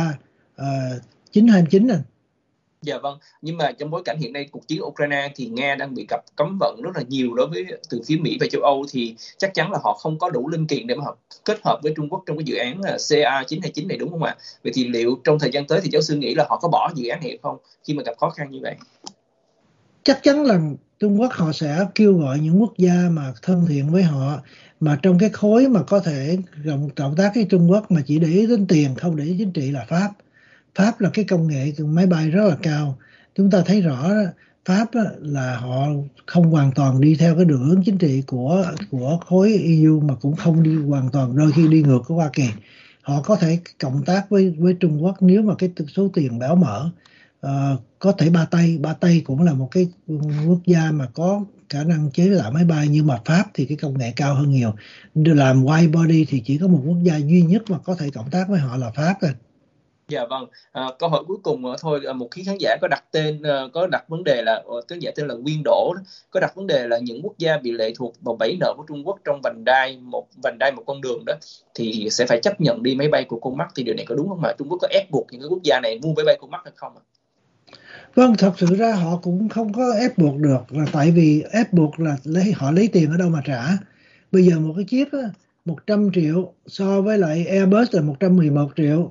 CA929 này. Dạ vâng, nhưng mà trong bối cảnh hiện nay cuộc chiến Ukraine thì Nga đang bị gặp cấm vận rất là nhiều đối với từ phía Mỹ và châu Âu, thì chắc chắn là họ không có đủ linh kiện để mà họ kết hợp với Trung Quốc trong cái dự án CA929 này, đúng không ạ? Vậy thì liệu trong thời gian tới thì giáo sư nghĩ là họ có bỏ dự án này hay không khi mà gặp khó khăn như vậy? Chắc chắn là Trung Quốc họ sẽ kêu gọi những quốc gia mà thân thiện với họ, mà trong cái khối mà có thể cộng tác với Trung Quốc mà chỉ để ý đến tiền không để ý chính trị là Pháp. Pháp là cái công nghệ máy bay rất là cao. Chúng ta thấy rõ Pháp là họ không hoàn toàn đi theo cái đường hướng chính trị của khối EU, mà cũng không đi hoàn toàn, đôi khi đi ngược với Hoa Kỳ. Họ có thể cộng tác với Trung Quốc nếu mà cái số tiền béo mở. có thể Ba Tây cũng là một cái quốc gia mà có khả năng chế tạo máy bay, nhưng mà Pháp thì cái công nghệ cao hơn nhiều. Làm wide body thì chỉ có một quốc gia duy nhất mà có thể cộng tác với họ là Pháp thôi. Dạ vâng. Câu hỏi cuối cùng thôi, một khán giả có đặt vấn đề là khán giả tên là Nguyên Đỗ, có đặt vấn đề là những quốc gia bị lệ thuộc vào bẫy nợ của Trung Quốc trong vành đai một con đường đó thì sẽ phải chấp nhận đi máy bay của con mắt, thì điều này có đúng không ạ? Trung Quốc có ép buộc những cái quốc gia này mua máy bay con mắt hay không ạ? Vâng, thật sự ra họ cũng không có ép buộc được, là tại vì ép buộc là họ lấy tiền ở đâu mà trả. Bây giờ một cái chiếc 100 triệu so với lại Airbus là 111 triệu,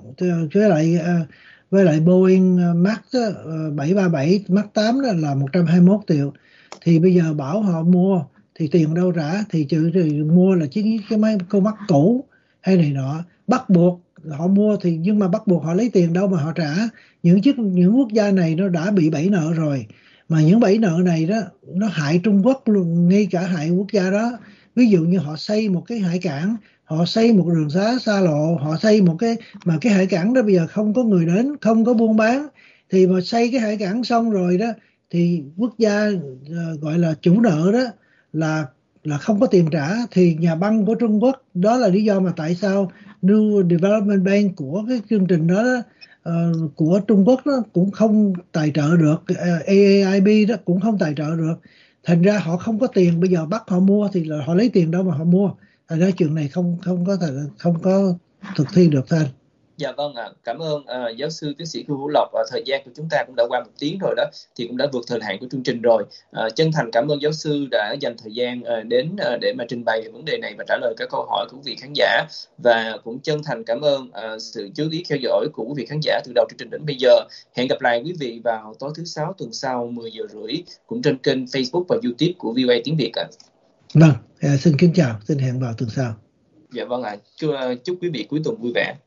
với lại Boeing Max 737 Max 8 đó là 121 triệu. Thì bây giờ bảo họ mua thì tiền đâu trả, thì mua là cái máy con mắt cũ hay này nọ, bắt buộc họ mua thì, nhưng mà bắt buộc họ lấy tiền đâu mà họ trả. Những quốc gia này nó đã bị bẫy nợ rồi, mà những bẫy nợ này đó nó hại Trung Quốc luôn, ngay cả hại quốc gia đó. Ví dụ như họ xây một cái hải cảng, họ xây một đường xa lộ, họ xây một mà cái hải cảng đó bây giờ không có người đến, không có buôn bán, thì mà xây cái hải cảng xong rồi đó thì quốc gia gọi là chủ nợ đó là không có tiền trả, thì nhà băng của Trung Quốc, đó là lý do mà tại sao New Development Bank của cái chương trình đó, của Trung Quốc đó cũng không tài trợ được, AAIB đó cũng không tài trợ được. Thành ra họ không có tiền, bây giờ bắt họ mua thì là họ lấy tiền đâu mà họ mua. Thành ra chuyện này không có thực thi được thôi. Dạ vâng ạ, cảm ơn giáo sư tiến sĩ Khương Hữu Lộc. Thời gian của chúng ta cũng đã qua 1 tiếng rồi đó, thì cũng đã vượt thời hạn của chương trình rồi. Chân thành cảm ơn giáo sư đã dành thời gian đến để mà trình bày vấn đề này và trả lời các câu hỏi của quý vị khán giả. Và cũng chân thành cảm ơn sự chú ý theo dõi của quý vị khán giả từ đầu chương trình đến bây giờ. Hẹn gặp lại quý vị vào tối thứ 6 tuần sau 10 giờ rưỡi cũng trên kênh Facebook và YouTube của VOA Tiếng Việt ạ. Vâng, xin kính chào, xin hẹn vào tuần sau. Dạ vâng ạ, chúc quý vị cuối tuần vui vẻ.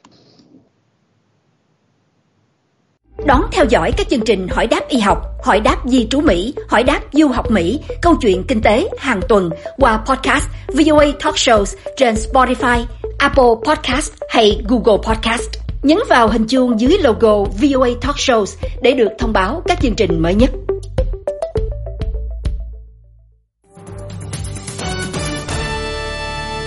Đón theo dõi các chương trình Hỏi đáp y học, Hỏi đáp di trú Mỹ, Hỏi đáp du học Mỹ, Câu chuyện kinh tế hàng tuần qua podcast VOA Talk Shows trên Spotify, Apple Podcast hay Google Podcast. Nhấn vào hình chuông dưới logo VOA Talk Shows để được thông báo các chương trình mới nhất.